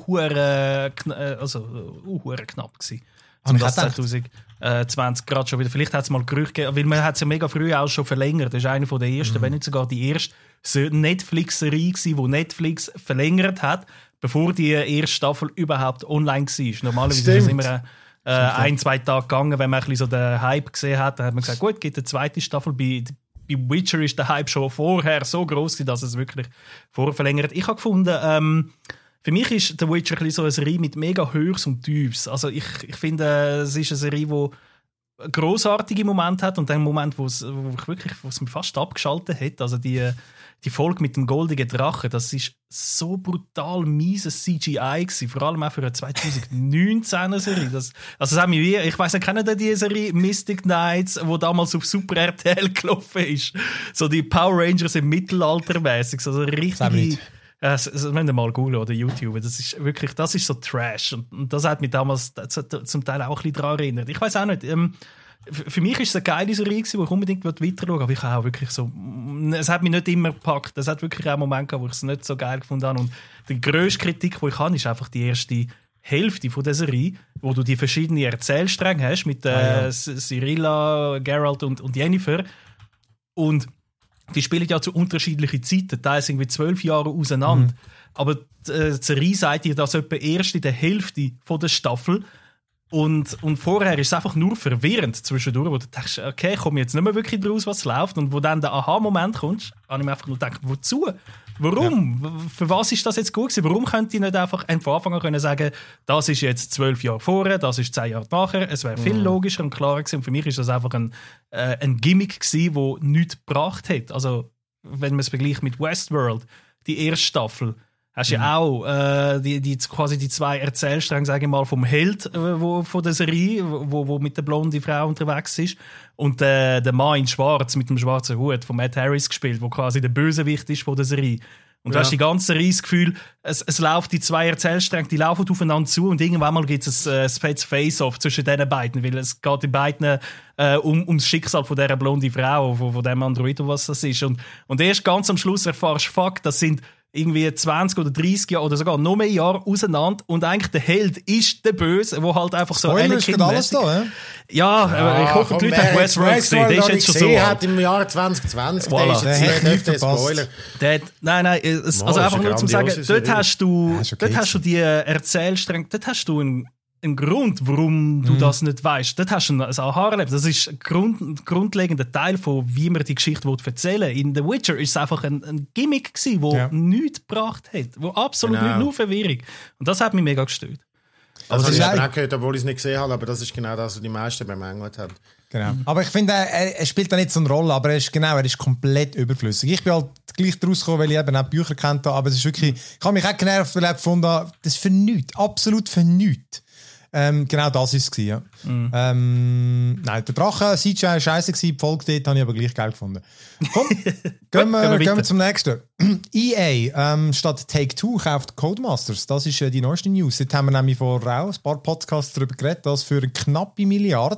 [SPEAKER 3] knapp gewesen. Um das 2020 gerade schon wieder. Vielleicht hat es mal Gerüchte gegeben, weil man hat es ja mega früh auch schon verlängert. Das ist eine der ersten, wenn nicht sogar die erste Netflix-Serie gewesen, die Netflix verlängert hat, bevor die erste Staffel überhaupt online war. Normalerweise ist es immer 1-2 Tage gegangen, wenn man ein bisschen so den Hype gesehen hat. Dann hat man gesagt, gut, gibt eine zweite Staffel. Bei Witcher ist der Hype schon vorher so groß, dass es wirklich vorverlängert. Ich habe gefunden, für mich ist The Witcher ein bisschen so eine Serie mit mega Höchst und Tiefs. Also ich finde, es ist eine Serie, die grossartige Momente hat und dann einen Moment, wo es mich fast abgeschaltet hat. Also die Folge mit dem goldenen Drachen, das ist so brutal mieses CGI gewesen, vor allem auch für eine 2019er Serie. Das haben wir, ich weiss nicht, kennen ihr die Serie Mystic Knights, wo damals auf Super RTL gelaufen ist? So die Power Rangers im Mittelalter mäßig, so richtig. Das müsst ihr mal googeln oder YouTube. Das ist so Trash. Und das hat mich damals zum Teil auch ein bisschen daran erinnert. Ich weiss auch nicht. Für mich war es eine geile Serie, wo ich unbedingt weiter schauen. Aber ich habe auch wirklich so. Es hat mich nicht immer gepackt. Es hat wirklich auch Momente gehabt, wo ich es nicht so geil gefunden habe. Und die grösste Kritik, die ich habe, ist einfach die erste Hälfte von der Serie, wo du die verschiedenen Erzählstränge hast mit Cyrilla, Geralt und Yennefer. Und die spielen ja zu unterschiedlichen Zeiten, teils irgendwie 12 Jahre auseinander. Aber die Serie sagt dir das etwa erst in der Hälfte von der Staffel. Und vorher ist es einfach nur verwirrend zwischendurch, wo du denkst, okay, ich komme jetzt nicht mehr wirklich draus, was läuft. Und wo dann der Aha-Moment kommt, habe ich mir einfach nur gedacht, wozu? Warum? Ja. Für was ist das jetzt gut gewesen? Warum könnte ich nicht einfach von Anfang an sagen, das ist jetzt 12 Jahre vorher, das ist 10 Jahre nachher? Es wäre viel logischer und klarer gewesen. Und für mich ist das einfach ein Gimmick gewesen, der nichts gebracht hat. Also, wenn man es vergleicht mit Westworld, die erste Staffel, hast du ja auch quasi die zwei Erzählstränge, sage ich mal, vom Held von der Serie, wo mit der blonden Frau unterwegs ist, und der Mann in Schwarz mit dem schwarzen Hut von Matt Harris gespielt, wo quasi der Bösewicht ist von der Serie. Und du hast die ganze Serie das Gefühl, es läuft die zwei Erzählstränge, die laufen aufeinander zu und irgendwann mal gibt es ein Face-Off zwischen diesen beiden, weil es geht den beiden ums Schicksal von dieser blonden Frau, von dem Android, was das ist. Und erst ganz am Schluss erfährst du, fuck, das sind irgendwie 20 oder 30 Jahre oder sogar noch mehr Jahre auseinander und eigentlich der Held ist der Böse, der halt einfach so
[SPEAKER 1] Anakin alles da,
[SPEAKER 3] ja, ich hoffe, die Leute haben Westworld gesehen. Der ist jetzt schon so
[SPEAKER 2] hat im Jahr 2020,
[SPEAKER 3] voilà.
[SPEAKER 2] Der ist jetzt nicht Spoiler.
[SPEAKER 3] Nein, also einfach nur zum sagen, dort hast du die Erzählstränge, dort hast du ein Grund, warum du das nicht weißt. Dort hast du ein Aha-Erlebnis. Das ist ein grundlegender Teil von, wie man die Geschichte erzählen will. In The Witcher ist es einfach ein Gimmick gewesen, das nichts gebracht hat. Wo absolut nicht, nur Verwirrung. Und das hat mich mega gestört.
[SPEAKER 2] Also das habe ich auch gehört, obwohl ich es nicht gesehen habe, aber das ist genau das, was die meisten bemängelt haben.
[SPEAKER 1] Genau. Aber ich finde, er spielt da nicht so eine Rolle, aber er ist komplett überflüssig. Ich bin halt gleich daraus gekommen, weil ich eben auch Bücher kennt habe, aber es ist wirklich, ich habe mich auch genervt, weil ich gefunden habe, das ist für nichts, absolut für nichts. Genau das war es. Ja. Nein, der Drache, CGI war scheisse, die Folge dort habe ich aber gleich geil gefunden. Komm, gehen wir zum nächsten. EA statt Take-Two kauft Codemasters. Das ist die neueste News. Jetzt haben wir nämlich vorher auch ein paar Podcasts darüber geredet, dass für eine knappe Milliarde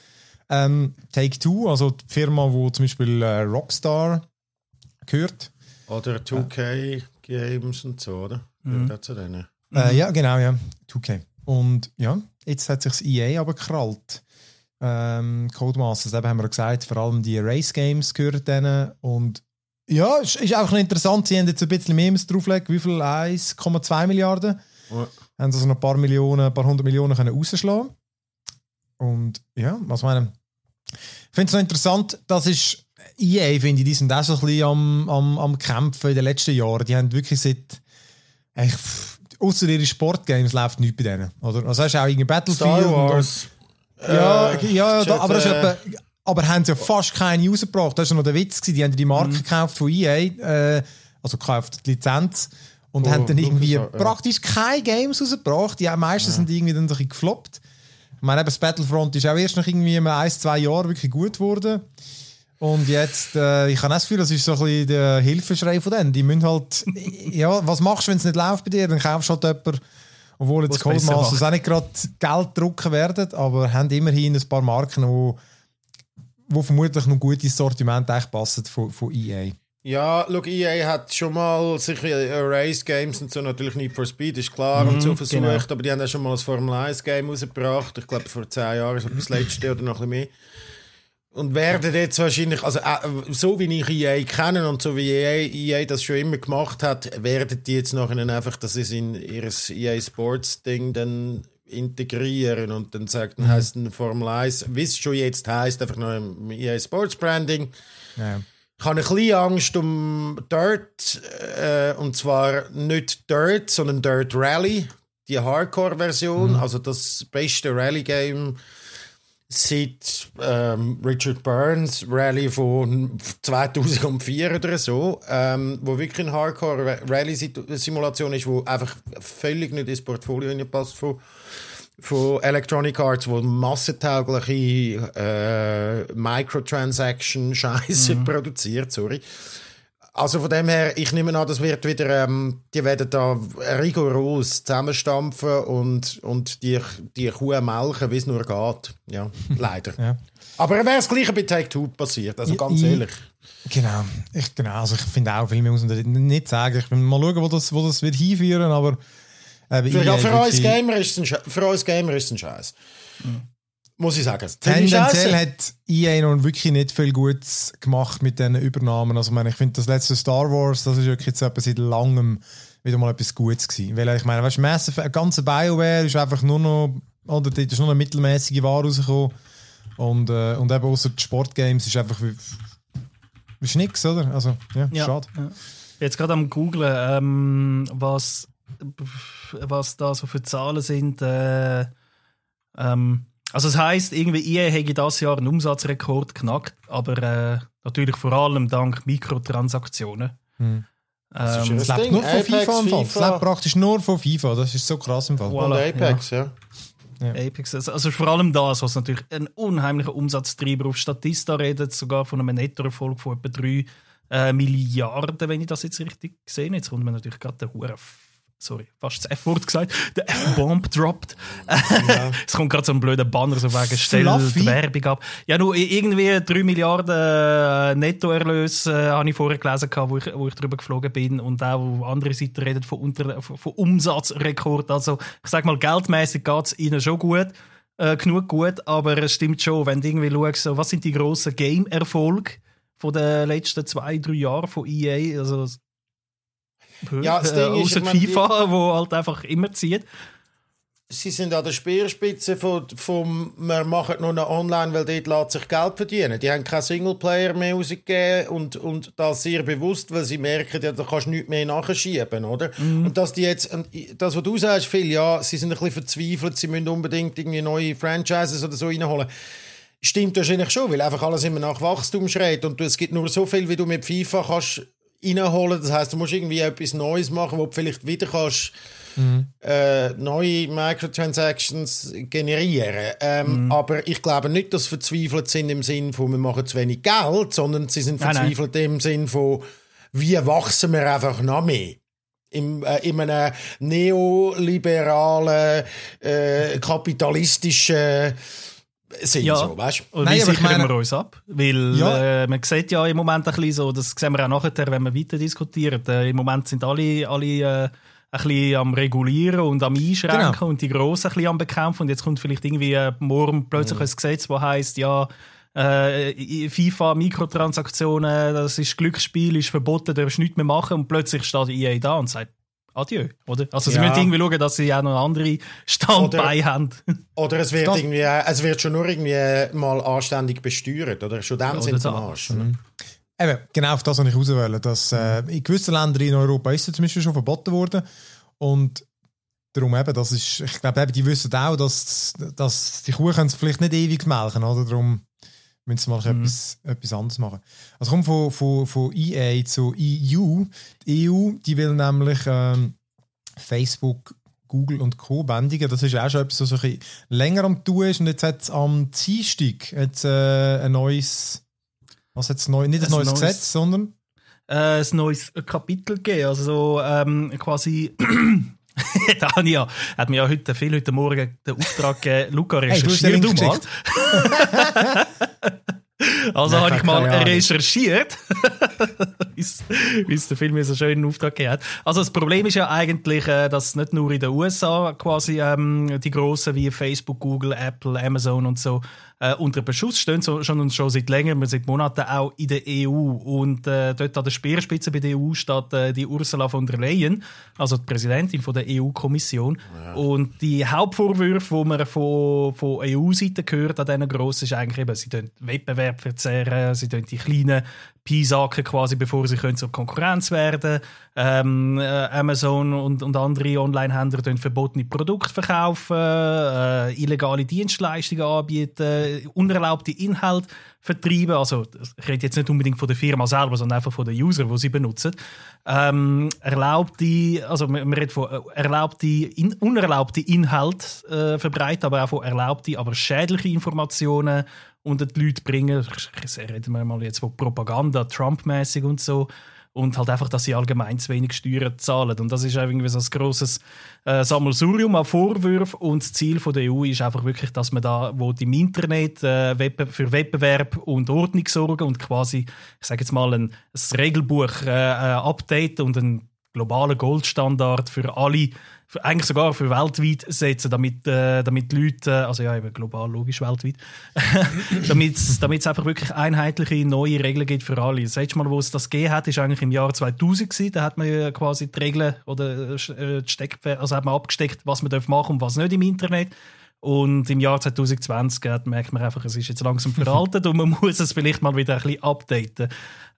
[SPEAKER 1] Take-Two, also die Firma, die zum Beispiel Rockstar gehört.
[SPEAKER 2] Oder 2K Games und so, oder? Gehört zu denen.
[SPEAKER 1] Ja, genau, ja. 2K. Und ja, jetzt hat sich das EA aber gekrallt. Codemasters, eben haben wir gesagt, vor allem die Race Games gehören denen. Und Ja, ist auch noch interessant. Sie haben jetzt ein bisschen mehr draufgelegt. Wie viel? 1,2 Milliarden. Ja. Haben also noch ein paar 100 Millionen können rausschlagen. Und ja, was meine ich finde es noch interessant, das ist EA, finde ich, die sind auch so ein bisschen am Kämpfen in den letzten Jahren. Die haben wirklich seit außer ihre Sportgames läuft nichts bei denen. Oder? Also hast du auch irgendwie Battlefield.
[SPEAKER 2] Star Wars.
[SPEAKER 1] Aber das ist etwa, aber haben sie ja fast keine rausgebracht. Das war noch der Witz. Die haben die Marke gekauft von EA, also gekauft die Lizenz, und haben dann irgendwie praktisch keine Games rausgebracht. Die meistens sind irgendwie dann ein bisschen gefloppt. Ich meine, das Battlefront ist auch erst nach irgendwie 1-2 Jahren wirklich gut geworden. Und jetzt, ich habe auch das Gefühl, das ist so ein bisschen der Hilfeschrei von denen. Die müssen halt, ja, was machst du, wenn es nicht läuft bei dir? Dann kaufst du halt jemanden, obwohl jetzt Codemasters auch nicht gerade Geld drucken werden, aber haben immerhin ein paar Marken, wo vermutlich noch gut ins Sortiment passen von EA.
[SPEAKER 2] Ja, look, EA hat schon mal sicher Race Games und so, natürlich Need for Speed, ist klar, und so versucht, genau. Aber die haben auch schon mal ein Formel 1 Game rausgebracht, ich glaube vor 10 Jahren, so das letzte oder noch ein bisschen mehr. Und werden jetzt wahrscheinlich, also so wie ich EA kenne und so wie EA das schon immer gemacht hat, werden die jetzt nachher einfach, das ist in ihr EA Sports Ding dann integrieren und dann sagt, dann heisst ein Formel 1, wie es schon jetzt heisst, einfach noch im EA Sports Branding. Ja. Ich habe ein bisschen Angst um Dirt, und zwar nicht Dirt, sondern Dirt Rally, die Hardcore-Version, also das beste Rally-Game seit Richard Burns Rally von 2004 oder so, wo wirklich eine Hardcore-Rally-Simulation ist, wo einfach völlig nicht ins Portfolio passt von Electronic Arts, wo massentaugliche Microtransaction-Scheiße produziert, sorry. Also von dem her, ich nehme an, das wird wieder, die werden da rigoros zusammenstampfen und die Kuh melken, wie es nur geht. Ja, leider. Ja. Aber wäre das Gleiche bei Take-Two passiert, also ganz ehrlich.
[SPEAKER 1] Genau, also ich finde auch, viel mehr muss man nicht sagen. Ich will mal schauen, wo das wird hinführen, aber
[SPEAKER 2] für uns Gamer ist es ein Scheiß. Muss ich sagen.
[SPEAKER 1] Tendenziell hat EA noch wirklich nicht viel Gutes gemacht mit diesen Übernahmen. Also ich finde, das letzte Star Wars, das ist wirklich jetzt seit langem wieder mal etwas Gutes gewesen. Weil ich meine, weißt du, Massive, ganze BioWare ist einfach nur noch, oder dort ist nur eine mittelmäßige Ware rausgekommen. Und eben außer die Sportgames ist einfach ist nichts, oder? Also, ja. Schade. Ja.
[SPEAKER 3] Jetzt gerade am Googlen, was da so für Zahlen sind. Also es heisst, irgendwie EA hätte dieses Jahr einen Umsatzrekord geknackt, aber natürlich vor allem dank Mikrotransaktionen.
[SPEAKER 1] Es lebt nur von FIFA im Fall. Es lebt praktisch nur von FIFA, das ist so krass im Fall.
[SPEAKER 2] Voilà, und Apex, ja.
[SPEAKER 3] Apex, also vor allem das, was natürlich ein unheimlicher Umsatztreiber auf Statista redet, sogar von einem Nettoerfolg von etwa 3 Milliarden, wenn ich das jetzt richtig sehe. Jetzt kommt mir natürlich gerade der fast das F-Wort gesagt, der F-Bomb droppt. Ja. Es kommt gerade so ein blöder Banner, so wegen stellt Werbung ab. Ja, nur irgendwie 3 Milliarden Nettoerlös habe ich vorher gelesen, wo ich drüber geflogen bin, und auch andere Seiten reden von Umsatzrekord. Also ich sage mal, geldmäßig geht es ihnen schon gut, genug gut, aber es stimmt schon, wenn du irgendwie schaust, so, was sind die grossen Game-Erfolge von den letzten 2-3 Jahren von EA, also
[SPEAKER 2] ja, das Ding ist,
[SPEAKER 3] FIFA, wo halt einfach immer zieht.
[SPEAKER 2] Sie sind an der Speerspitze vom wir machen nur noch online, weil dort lässt sich Geld verdienen. Die haben keinen Singleplayer mehr rausgegeben und das sehr bewusst, weil sie merken, ja, da kannst du nichts mehr nachschieben, oder? Und dass die jetzt, das was du sagst, Phil, ja, sie sind ein bisschen verzweifelt, sie müssen unbedingt irgendwie neue Franchises oder so reinholen. Stimmt wahrscheinlich schon, weil einfach alles immer nach Wachstum schreit und es gibt nur so viel, wie du mit FIFA kannst reinholen. Das heisst, du musst irgendwie etwas Neues machen, wo du vielleicht wieder kannst neue Microtransactions generieren. Aber ich glaube nicht, dass sie verzweifelt sind im Sinn von, wir machen zu wenig Geld, sondern sie sind verzweifelt im Sinn von, wie wachsen wir einfach noch mehr? In einem neoliberalen, kapitalistischen Sinn,
[SPEAKER 3] ja.
[SPEAKER 2] So, weißt du?
[SPEAKER 3] Und wie sichern wir uns ab? Weil man sieht ja im Moment ein bisschen so, das sehen wir auch nachher, wenn wir weiter diskutieren. Im Moment sind alle ein bisschen am Regulieren und am Einschränken und die Grossen ein bisschen am Bekämpfen. Und jetzt kommt vielleicht irgendwie morgen plötzlich ein Gesetz, das heisst, ja, FIFA, Mikrotransaktionen, das ist Glücksspiel, ist verboten, darfst nichts mehr machen und plötzlich steht EA da und sagt Adieu, oder? Also sie müssen irgendwie schauen, dass sie auch noch andere Standbeine haben.
[SPEAKER 2] Oder es wird schon nur irgendwie mal anständig besteuert, oder? Schon dann sind sie am Arsch.
[SPEAKER 1] Eben, genau auf das wollte ich rauswählen, dass in gewissen Ländern in Europa ist es zum Beispiel schon verboten worden und darum eben, das ist, ich glaube, die wissen auch, dass die Kuh können sie vielleicht nicht ewig melken, oder? Darum müssen sie mal etwas anderes machen. Also komm von EA zu EU. Die EU, die will nämlich Facebook, Google und Co. bändigen. Das ist auch schon etwas, was so ein bisschen länger am tun ist und jetzt hat es am Dienstag ein neues nicht ein neues Gesetz, sondern
[SPEAKER 3] ein neues Kapitel gegeben. Also quasi Tanja hat mir ja heute Morgen den Auftrag gegeben, Luca, recherchier du mal. Also habe ich mal recherchiert, wie es der Film so schön einen Auftrag gegeben hat. Also das Problem ist ja eigentlich, dass nicht nur in den USA quasi die Grossen wie Facebook, Google, Apple, Amazon und so unter Beschuss stehen, schon seit längerem, seit Monaten auch in der EU. Und dort an der Speerspitze bei der EU steht die Ursula von der Leyen, also die Präsidentin von der EU-Kommission. Ja. Und die Hauptvorwürfe, die man von EU-Seite hört an diesen Grossen, ist eigentlich eben, sie tun Wettbewerb verzehren, sie tun die kleinen Piesacken quasi, bevor sie zur Konkurrenz werden. Amazon und andere Online-Händler verbotene Produkte verkaufen, illegale Dienstleistungen anbieten, unerlaubte Inhalte vertreiben. Also ich rede jetzt nicht unbedingt von der Firma selber, sondern einfach von den Usern, die sie benutzen. Man redet von unerlaubte Inhalte verbreiten, aber auch von erlaubte, aber schädliche Informationen unter die Leute bringen. Reden wir mal jetzt von Propaganda, Trump-mäßig und so. Und halt einfach, dass sie allgemein zu wenig Steuern zahlen. Und das ist irgendwie so ein grosses Sammelsurium an Vorwürfen. Und das Ziel der EU ist einfach wirklich, dass man da im Internet für Wettbewerb und Ordnung sorgen und quasi, ich sage jetzt mal, ein Regelbuch updaten und einen globalen Goldstandard für alle, eigentlich sogar für weltweit setzen, damit die Leute, also ja, eben global, logisch weltweit, damit es einfach wirklich einheitliche, neue Regeln gibt für alle. Das letzte Mal, wo es das gegeben hat, ist eigentlich im Jahr 2000 gewesen. Da hat man ja quasi die Regeln oder hat man abgesteckt, was man machen darf und was nicht im Internet. Und im Jahr 2020 merkt man einfach, es ist jetzt langsam veraltet und man muss es vielleicht mal wieder ein bisschen updaten.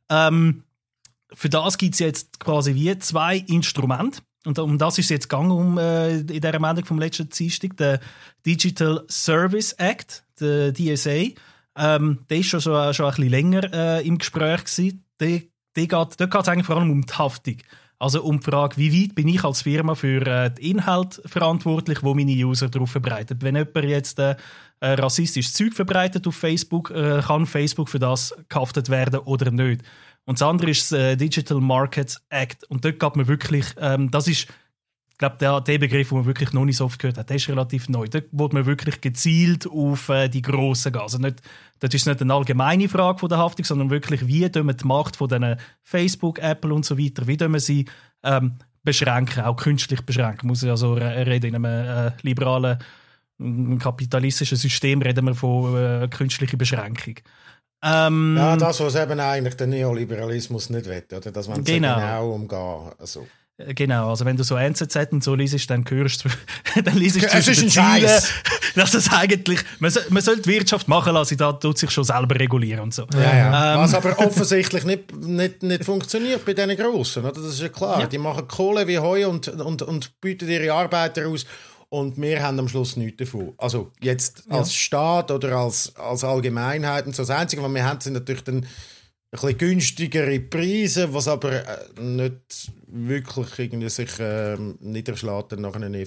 [SPEAKER 3] Für das gibt es jetzt quasi wie 2 Instrumente. Und um das ist es jetzt gegangen in dieser Meldung vom letzten Dienstag, der Digital Service Act, der DSA. Der ist schon ein bisschen länger im Gespräch gewesen. Dort geht es eigentlich vor allem um die Haftung. Also um die Frage, wie weit bin ich als Firma für die Inhalte verantwortlich, wo meine User darauf verbreiten. Wenn jemand jetzt rassistisches Zeug verbreitet auf Facebook, kann Facebook für das gehaftet werden oder nicht. Und das andere ist das Digital Markets Act. Und dort geht man wirklich, das ist, ich glaube, der Begriff, den man wirklich noch nicht so oft gehört hat, der ist relativ neu. Dort wird man wirklich gezielt auf die Grossen gehen. Also nicht, das ist nicht eine allgemeine Frage von der Haftung, sondern wirklich, wie wir die Macht von diesen Facebook, Apple und so weiter, wie wir sie beschränken, auch künstlich beschränken. Muss ich also reden, in einem liberalen, kapitalistischen System reden wir von künstlicher Beschränkung.
[SPEAKER 2] Ja, das, was eben eigentlich der Neoliberalismus nicht will, oder? Dass man genau umgehen. Also.
[SPEAKER 3] Genau, also wenn du so NZZ und so liest, dann hörst du, dann liest du
[SPEAKER 2] es ist ein Scheiß,
[SPEAKER 3] dass es eigentlich, man soll die Wirtschaft machen lassen, da tut sich schon selber regulieren und so.
[SPEAKER 2] Ja. Was aber offensichtlich nicht funktioniert bei diesen Grossen, oder? Das ist ja klar. Ja. Die machen Kohle wie Heu und bieten ihre Arbeiter aus. Und wir haben am Schluss nichts davon. Also jetzt als Staat oder als Allgemeinheit und so. Das Einzige, was wir haben, sind natürlich dann ein bisschen günstigere Preise, was aber nicht wirklich irgendwie sich niederschlägt nachher in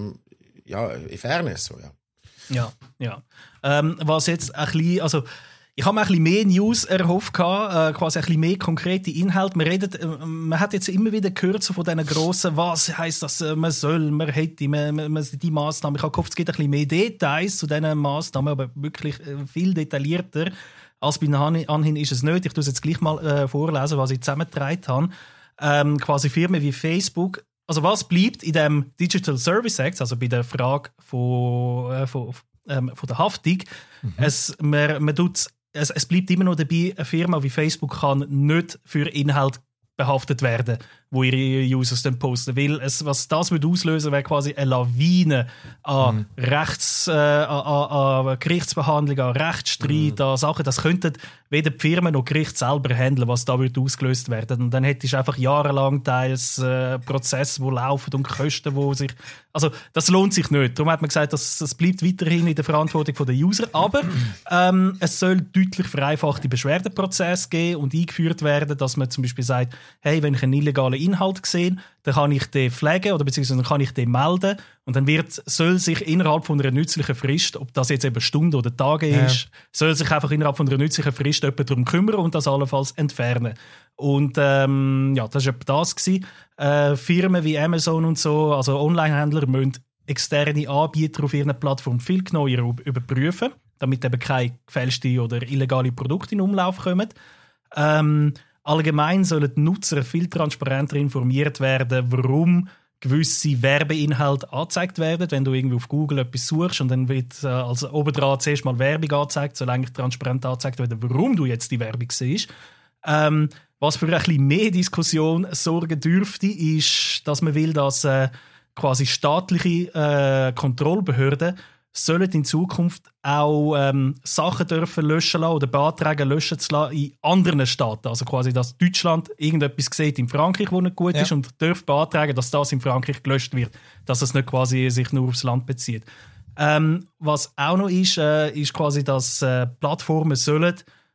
[SPEAKER 2] Fairness. So,
[SPEAKER 3] ja. Was jetzt ein bisschen, also ich habe mir ein bisschen mehr News erhofft, quasi ein bisschen mehr konkrete Inhalte. Man hat jetzt immer wieder gehört so von diesen grossen, was heisst das, man hätte die Massnahmen. Ich habe gehofft, es gibt ein bisschen mehr Details zu diesen Massnahmen, aber wirklich viel detaillierter als bei Anhin ist es nicht. Ich tue es jetzt gleich mal vorlesen, was ich zusammengetragen habe. Quasi Firmen wie Facebook. Also was bleibt in dem Digital Service Act, also bei der Frage von der Haftung? Man tut es bleibt immer noch dabei, eine Firma wie Facebook kann nicht für Inhalt behaftet werden, wo ihre Users dann posten. Weil was das würde auslösen, wäre quasi eine Lawine an an Gerichtsbehandlungen, an Rechtsstreit, an Sachen. Das könnten weder die Firmen noch die Gerichte selber handeln, was da würde ausgelöst werden. Und dann hättest du einfach jahrelang teils Prozesse, die laufen und Kosten, die sich... Also das lohnt sich nicht. Darum hat man gesagt, das bleibt weiterhin in der Verantwortung der User. Aber es soll deutlich vereinfachte Beschwerdeprozesse geben und eingeführt werden, dass man zum Beispiel sagt, hey, wenn ich einen illegalen Inhalt sehe, dann kann ich den flaggen oder beziehungsweise dann kann ich den melden und dann soll sich innerhalb von einer nützlichen Frist, ob das jetzt eben Stunden oder Tage ist, soll sich einfach innerhalb von einer nützlichen Frist jemand darum kümmern und das allenfalls entfernen. Und das war etwa das gewesen. Firmen wie Amazon und so, also Onlinehändler, müssen externe Anbieter auf ihren Plattformen viel genauer überprüfen, damit eben keine gefälschten oder illegale Produkte in Umlauf kommen. Allgemein sollen die Nutzer viel transparenter informiert werden, warum gewisse Werbeinhalte angezeigt werden. Wenn du irgendwie auf Google etwas suchst und dann wird also obendran zuerst mal Werbung angezeigt, soll eigentlich transparent angezeigt werden, warum du jetzt die Werbung siehst. Was für ein bisschen mehr Diskussion sorgen dürfte, ist, dass man will, dass quasi staatliche Kontrollbehörden sollen in Zukunft auch Sachen dürfen löschen lassen oder beantragen, löschen zu lassen in anderen Staaten. Also quasi, dass Deutschland irgendetwas sieht in Frankreich, wo nicht gut ist und darf beantragen, dass das in Frankreich gelöscht wird. Dass es nicht quasi sich nur aufs Land bezieht. Was auch noch ist quasi, dass Plattformen sollen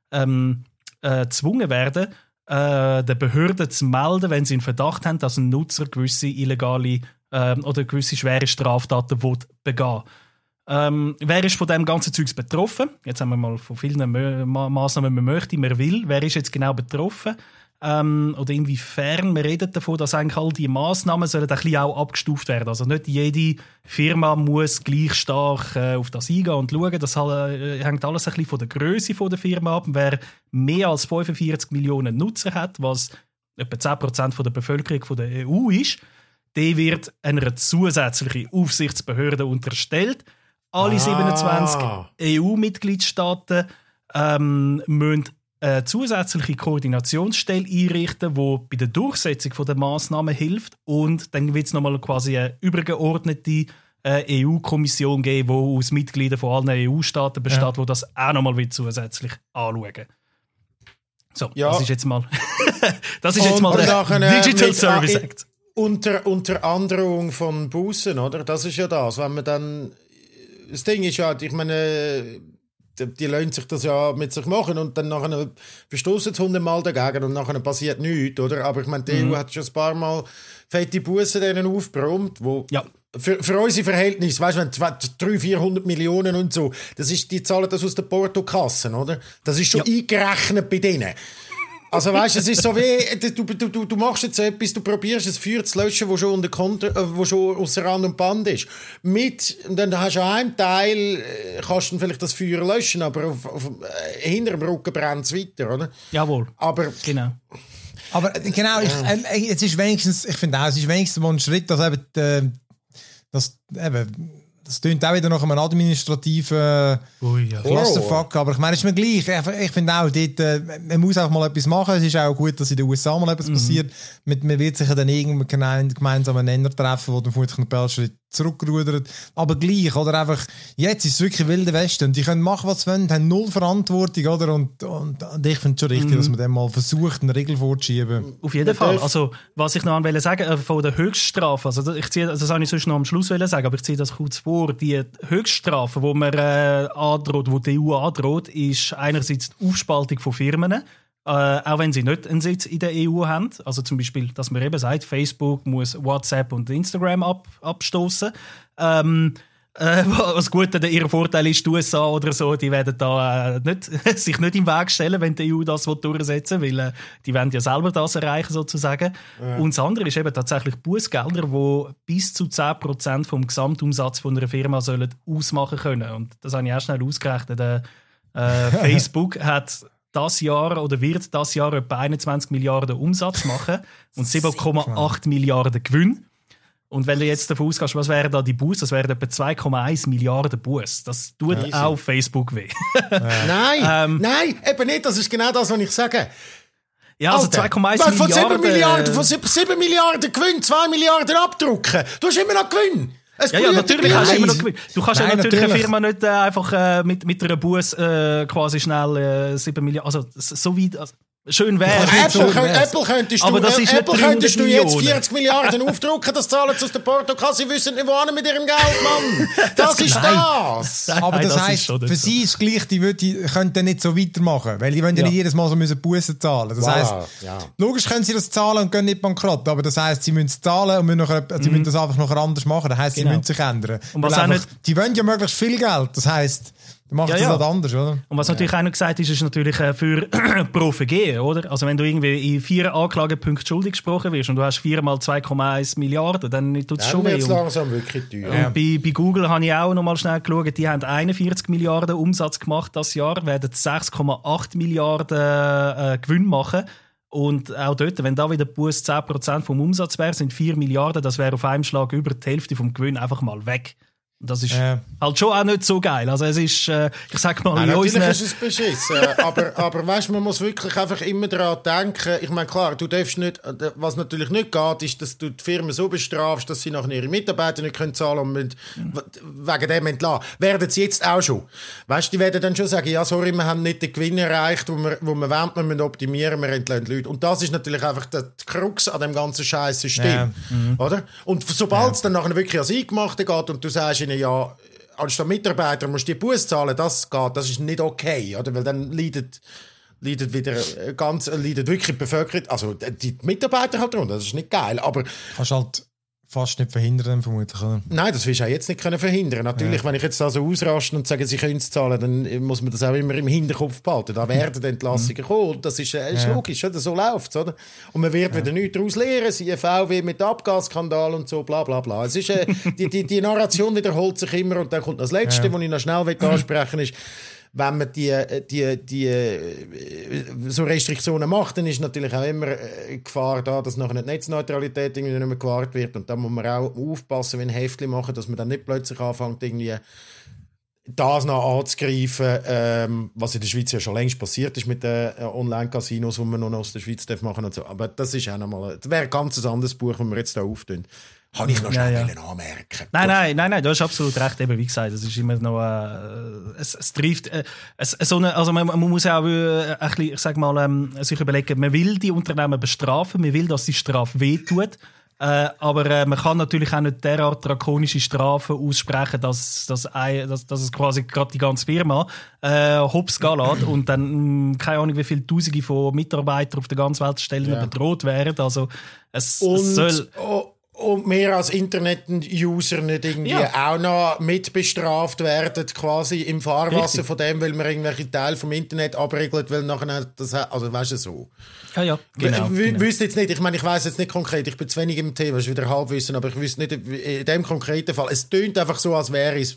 [SPEAKER 3] gezwungen werden, den Behörden zu melden, wenn sie einen Verdacht haben, dass ein Nutzer gewisse illegale oder gewisse schwere Straftaten begehen will. Wer ist von dem ganzen Zeugs betroffen? Jetzt haben wir mal von vielen Massnahmen, man möchte, man will. Wer ist jetzt genau betroffen? Oder inwiefern? Wir reden davon, dass eigentlich all diese Massnahmen sollen ein bisschen auch abgestuft werden. Also nicht jede Firma muss gleich stark auf das eingehen und schauen. Das hängt alles ein bisschen von der Größe der Firma ab. Wer mehr als 45 Millionen Nutzer hat, was etwa 10% der Bevölkerung der EU ist, der wird einer zusätzlichen Aufsichtsbehörde unterstellt. Alle 27 EU-Mitgliedstaaten müssen eine zusätzliche Koordinationsstelle einrichten, die bei der Durchsetzung der Massnahmen hilft. Und dann wird es nochmal quasi eine übergeordnete EU-Kommission geben, die aus Mitgliedern von allen EU-Staaten besteht, die das auch nochmal zusätzlich anschauen. So, das ist jetzt mal, das ist jetzt mal der Digital Service Act.
[SPEAKER 2] Unter Androhung von Bussen, oder? Das ist ja das. Wenn man dann... Das Ding ist ja, ich meine, die lassen sich das ja mit sich machen und dann nachher verstoßen sie 100-mal dagegen und nachher passiert nichts, oder? Aber ich meine, die EU hat schon ein paar Mal fette Bussen denen aufgebrummt, wo für unsere Verhältnisse, weißt du, wenn 300-400 Millionen und so, die zahlen das aus der Portokassen, oder? Das ist schon eingerechnet bei denen. Also weißt, es ist so wie, du machst jetzt etwas, du probierst ein Feuer zu löschen, wo schon ausser Rand und Band ist. Und dann hast du an einem Teil, kannst du vielleicht das Feuer löschen, aber hinter dem Rücken brennt es weiter, oder?
[SPEAKER 3] Jawohl,
[SPEAKER 2] aber
[SPEAKER 3] genau.
[SPEAKER 1] Aber genau, es ist wenigstens, ich finde auch, es ist wenigstens mal ein Schritt, dass eben, das klingt auch wieder nach einem administrativen Clusterfuck, aber ich meine, es ist mir gleich. Ich finde auch, dort, man muss auch mal etwas machen. Es ist auch gut, dass in den USA mal etwas passiert. Man wird sich ja dann irgendeinen gemeinsamen Nenner treffen, wo dann vermutlich ein paar Schritte zurückgerudert. Aber gleich, oder einfach, jetzt ist es wirklich Wilde Westen und die können machen, was sie wollen, haben null Verantwortung, oder? Und ich finde es schon richtig, dass man dann mal versucht, eine Regel vorzuschieben.
[SPEAKER 3] Auf jeden Fall. Also, was ich noch sagen von der Höchststrafe, also das habe ich sonst noch am Schluss sagen, aber ich ziehe das kurz vor. Die Höchststrafe, die man androht, die EU androht, ist einerseits die Aufspaltung von Firmen, auch wenn sie nicht einen Sitz in der EU haben. Also zum Beispiel, dass man eben sagt, Facebook muss WhatsApp und Instagram abstoßen. Was gut an ihrem Vorteil ist, die USA oder so, die werden da sich nicht im Weg stellen, wenn die EU das durchsetzen will, weil die wollen ja selber das erreichen, sozusagen. Ja. Und das andere ist eben tatsächlich Bußgelder, die bis zu 10% vom Gesamtumsatz von einer Firma sollen ausmachen können. Und das habe ich auch schnell ausgerechnet. Facebook hat das Jahr oder wird das Jahr etwa 21 Milliarden Umsatz machen und 7,8 Milliarden Gewinn. Und wenn du jetzt davon ausgehst, was wären da die Buß? Das wären etwa 2,1 Milliarden Buß. Das tut auch Facebook weh.
[SPEAKER 2] Nein, eben nicht. Das ist genau das, was ich sage.
[SPEAKER 3] Ja, also 2,1 Milliarden.
[SPEAKER 2] Von 7 Milliarden Gewinn, 2 Milliarden abdrucken. Du hast immer noch Gewinn.
[SPEAKER 3] Ja, natürlich hast du immer noch Gewinn. Du kannst ja natürlich eine Firma nicht einfach mit einer Buß quasi schnell 7 Milliarden. Also so weit. Also, schön wäre
[SPEAKER 2] Apple könntest du jetzt 40 Milliarden aufdrucken, das zahlen sie aus der Portokasse, sie wissen nicht, wo mit ihrem Geld, Mann. Das ist das.
[SPEAKER 1] Aber das heisst, für sie ist gleich, die können dann nicht so weitermachen, weil die wollen ja nicht jedes Mal so Bussen zahlen. Das heisst, logisch können sie das zahlen und gehen nicht bankrott, aber das heisst, sie müssen es zahlen und sie müssen das einfach noch anders machen. Das heisst, sie müssen sich ändern. Und die wollen ja möglichst viel Geld, das heisst, macht das halt anders, oder?
[SPEAKER 3] Und was natürlich auch noch gesagt ist, ist natürlich für pro Vergehen, oder? Also wenn du irgendwie in 4 Anklagepunkten schuldig gesprochen wirst und du hast 4 mal 2,1 Milliarden, dann tut es schon weh.
[SPEAKER 2] Dann langsam wirklich teuer.
[SPEAKER 3] Und bei Google habe ich auch noch mal schnell geschaut, die haben 41 Milliarden Umsatz gemacht das Jahr, werden 6,8 Milliarden Gewinn machen. Und auch dort, wenn da wieder Buß 10% vom Umsatz wäre, sind 4 Milliarden, das wäre auf einem Schlag über die Hälfte vom Gewinn einfach mal weg. Das ist halt schon auch nicht so geil. Also es ist, ich sag mal,
[SPEAKER 2] natürlich ist es beschissen. aber weißt du, man muss wirklich einfach immer daran denken. Ich meine, klar, du darfst nicht, was natürlich nicht geht, ist, dass du die Firmen so bestrafst, dass sie nachher ihre Mitarbeiter nicht können zahlen und wegen dem entlassen. Werden sie jetzt auch schon. Weißt du, die werden dann schon sagen, ja, sorry, wir haben nicht den Gewinn erreicht, wo wir wollen, wir müssen optimieren, wir entlassen Leute. Und das ist natürlich einfach der Krux an dem ganzen Scheiß-System. Oder? Und sobald es dann nachher wirklich ans Eingemachte geht und du sagst ihnen, ja, anstatt Mitarbeiter musst du die Buß zahlen, das ist nicht okay, oder? Weil dann leidet wirklich die Bevölkerung, also die Mitarbeiter halt drunter, das ist nicht geil, aber...
[SPEAKER 1] Kannst halt fast nicht verhindern, vermutlich, oder?
[SPEAKER 2] Nein, das wirst du auch jetzt nicht verhindern. Natürlich, wenn ich jetzt da so ausraste und sage, sie können es zahlen, dann muss man das auch immer im Hinterkopf behalten. Da werden Entlassungen kommen. Das ist logisch, oder? So läuft es, oder? Und man wird wieder nichts daraus lernen. Sie VW mit Abgasskandal und so, bla bla bla. Es ist, die Narration wiederholt sich immer und dann kommt das Letzte, was ich noch schnell ansprechen will, ist, wenn man die so Restriktionen macht, dann ist natürlich auch immer Gefahr da, dass nachher die Netzneutralität irgendwie nicht mehr gewahrt wird. Und da muss man auch aufpassen, wenn Heftchen machen, dass man dann nicht plötzlich anfängt, irgendwie das noch anzugreifen, was in der Schweiz ja schon längst passiert ist mit den Online-Casinos, die man noch aus der Schweiz machen und so. Aber das ist auch nochmal, das wäre ein ganz anderes Buch, das wir jetzt hier auftun. Kann ich noch schnell anmerken.
[SPEAKER 3] Nein, du hast absolut recht. Eben, wie gesagt, es ist immer noch, es trifft, also man muss auch ein bisschen, ich sag mal, sich überlegen, man will die Unternehmen bestrafen, man will, dass die Strafe wehtut. Aber man kann natürlich auch nicht derart drakonische Strafen aussprechen, dass es quasi gerade die ganze Firma hops gehen lässt und dann keine Ahnung, wie viele Tausende von Mitarbeitern auf der ganzen Welt Stellen bedroht werden. Also es soll...
[SPEAKER 2] Und wir als Internet-User nicht irgendwie auch noch mitbestraft werden, quasi im Fahrwasser von dem, weil wir irgendwelche Teile vom Internet abregelt, weil nachher das, also weißt du so.
[SPEAKER 3] Ja, genau.
[SPEAKER 2] Ich wüsste jetzt nicht, ich meine, ich weiss jetzt nicht konkret, ich bin zu wenig im Thema, das ist wieder Halbwissen, aber ich wüsste nicht, in dem konkreten Fall, es tönt einfach so, als wäre es.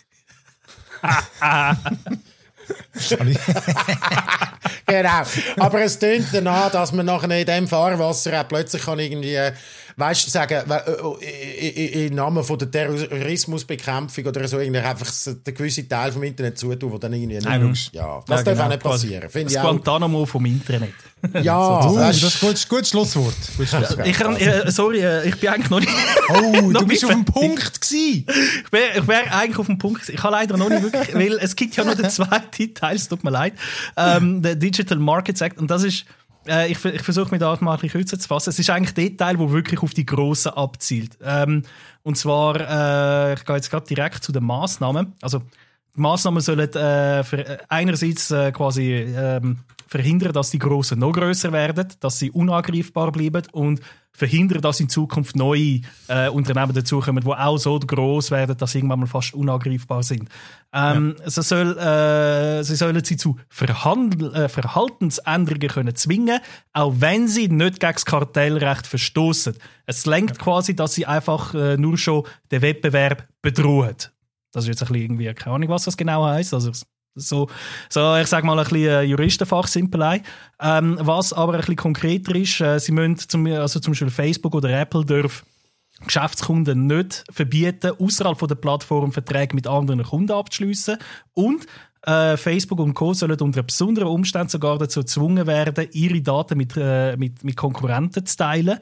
[SPEAKER 2] Genau. Aber es tönt danach, dass man nachher in diesem Fahrwasser auch plötzlich kann irgendwie, weißt du, sagen, im Namen von der Terrorismusbekämpfung oder so, irgendwie einfach den gewissen Teil vom Internet zutun, wo dann irgendwie nicht, das darf auch nicht passieren.
[SPEAKER 3] Das Guantanamo vom Internet.
[SPEAKER 2] Ja,
[SPEAKER 1] das ist ein gutes Schlusswort.
[SPEAKER 3] Sorry, ich bin eigentlich noch nicht...
[SPEAKER 1] Oh, du bist auf dem Punkt gewesen.
[SPEAKER 3] Ich wäre eigentlich auf dem Punkt gewesen. Ich habe leider noch nicht wirklich, weil es gibt ja noch den zweiten Teil, es tut mir leid, der Digital Markets Act, und das ist, ich versuche mich da mal ein bisschen kürzer zu fassen, es ist eigentlich der Teil, der wirklich auf die Grossen abzielt. Und zwar, ich gehe jetzt gerade direkt zu den Massnahmen. Also, die Massnahmen sollen einerseits quasi verhindern, dass die Grossen noch grösser werden, dass sie unangreifbar bleiben und verhindern, dass in Zukunft neue Unternehmen dazukommen, die auch so gross werden, dass sie irgendwann mal fast unangreifbar sind. Sie sollen sie zu Verhaltensänderungen können zwingen, auch wenn sie nicht gegen das Kartellrecht verstoßen. Es lenkt quasi, dass sie einfach nur schon den Wettbewerb bedrohen. Das ist jetzt ein bisschen irgendwie, keine Ahnung, was das genau heisst. Also so, ich sage mal ein bisschen Juristenfachsimpelei. Was aber ein bisschen konkreter ist, sie müssen zum Beispiel Facebook oder Apple dürfen Geschäftskunden nicht verbieten, außerhalb der Plattform Verträge mit anderen Kunden abzuschliessen. Und Facebook und Co. sollen unter besonderen Umständen sogar dazu gezwungen werden, ihre Daten mit Konkurrenten zu teilen.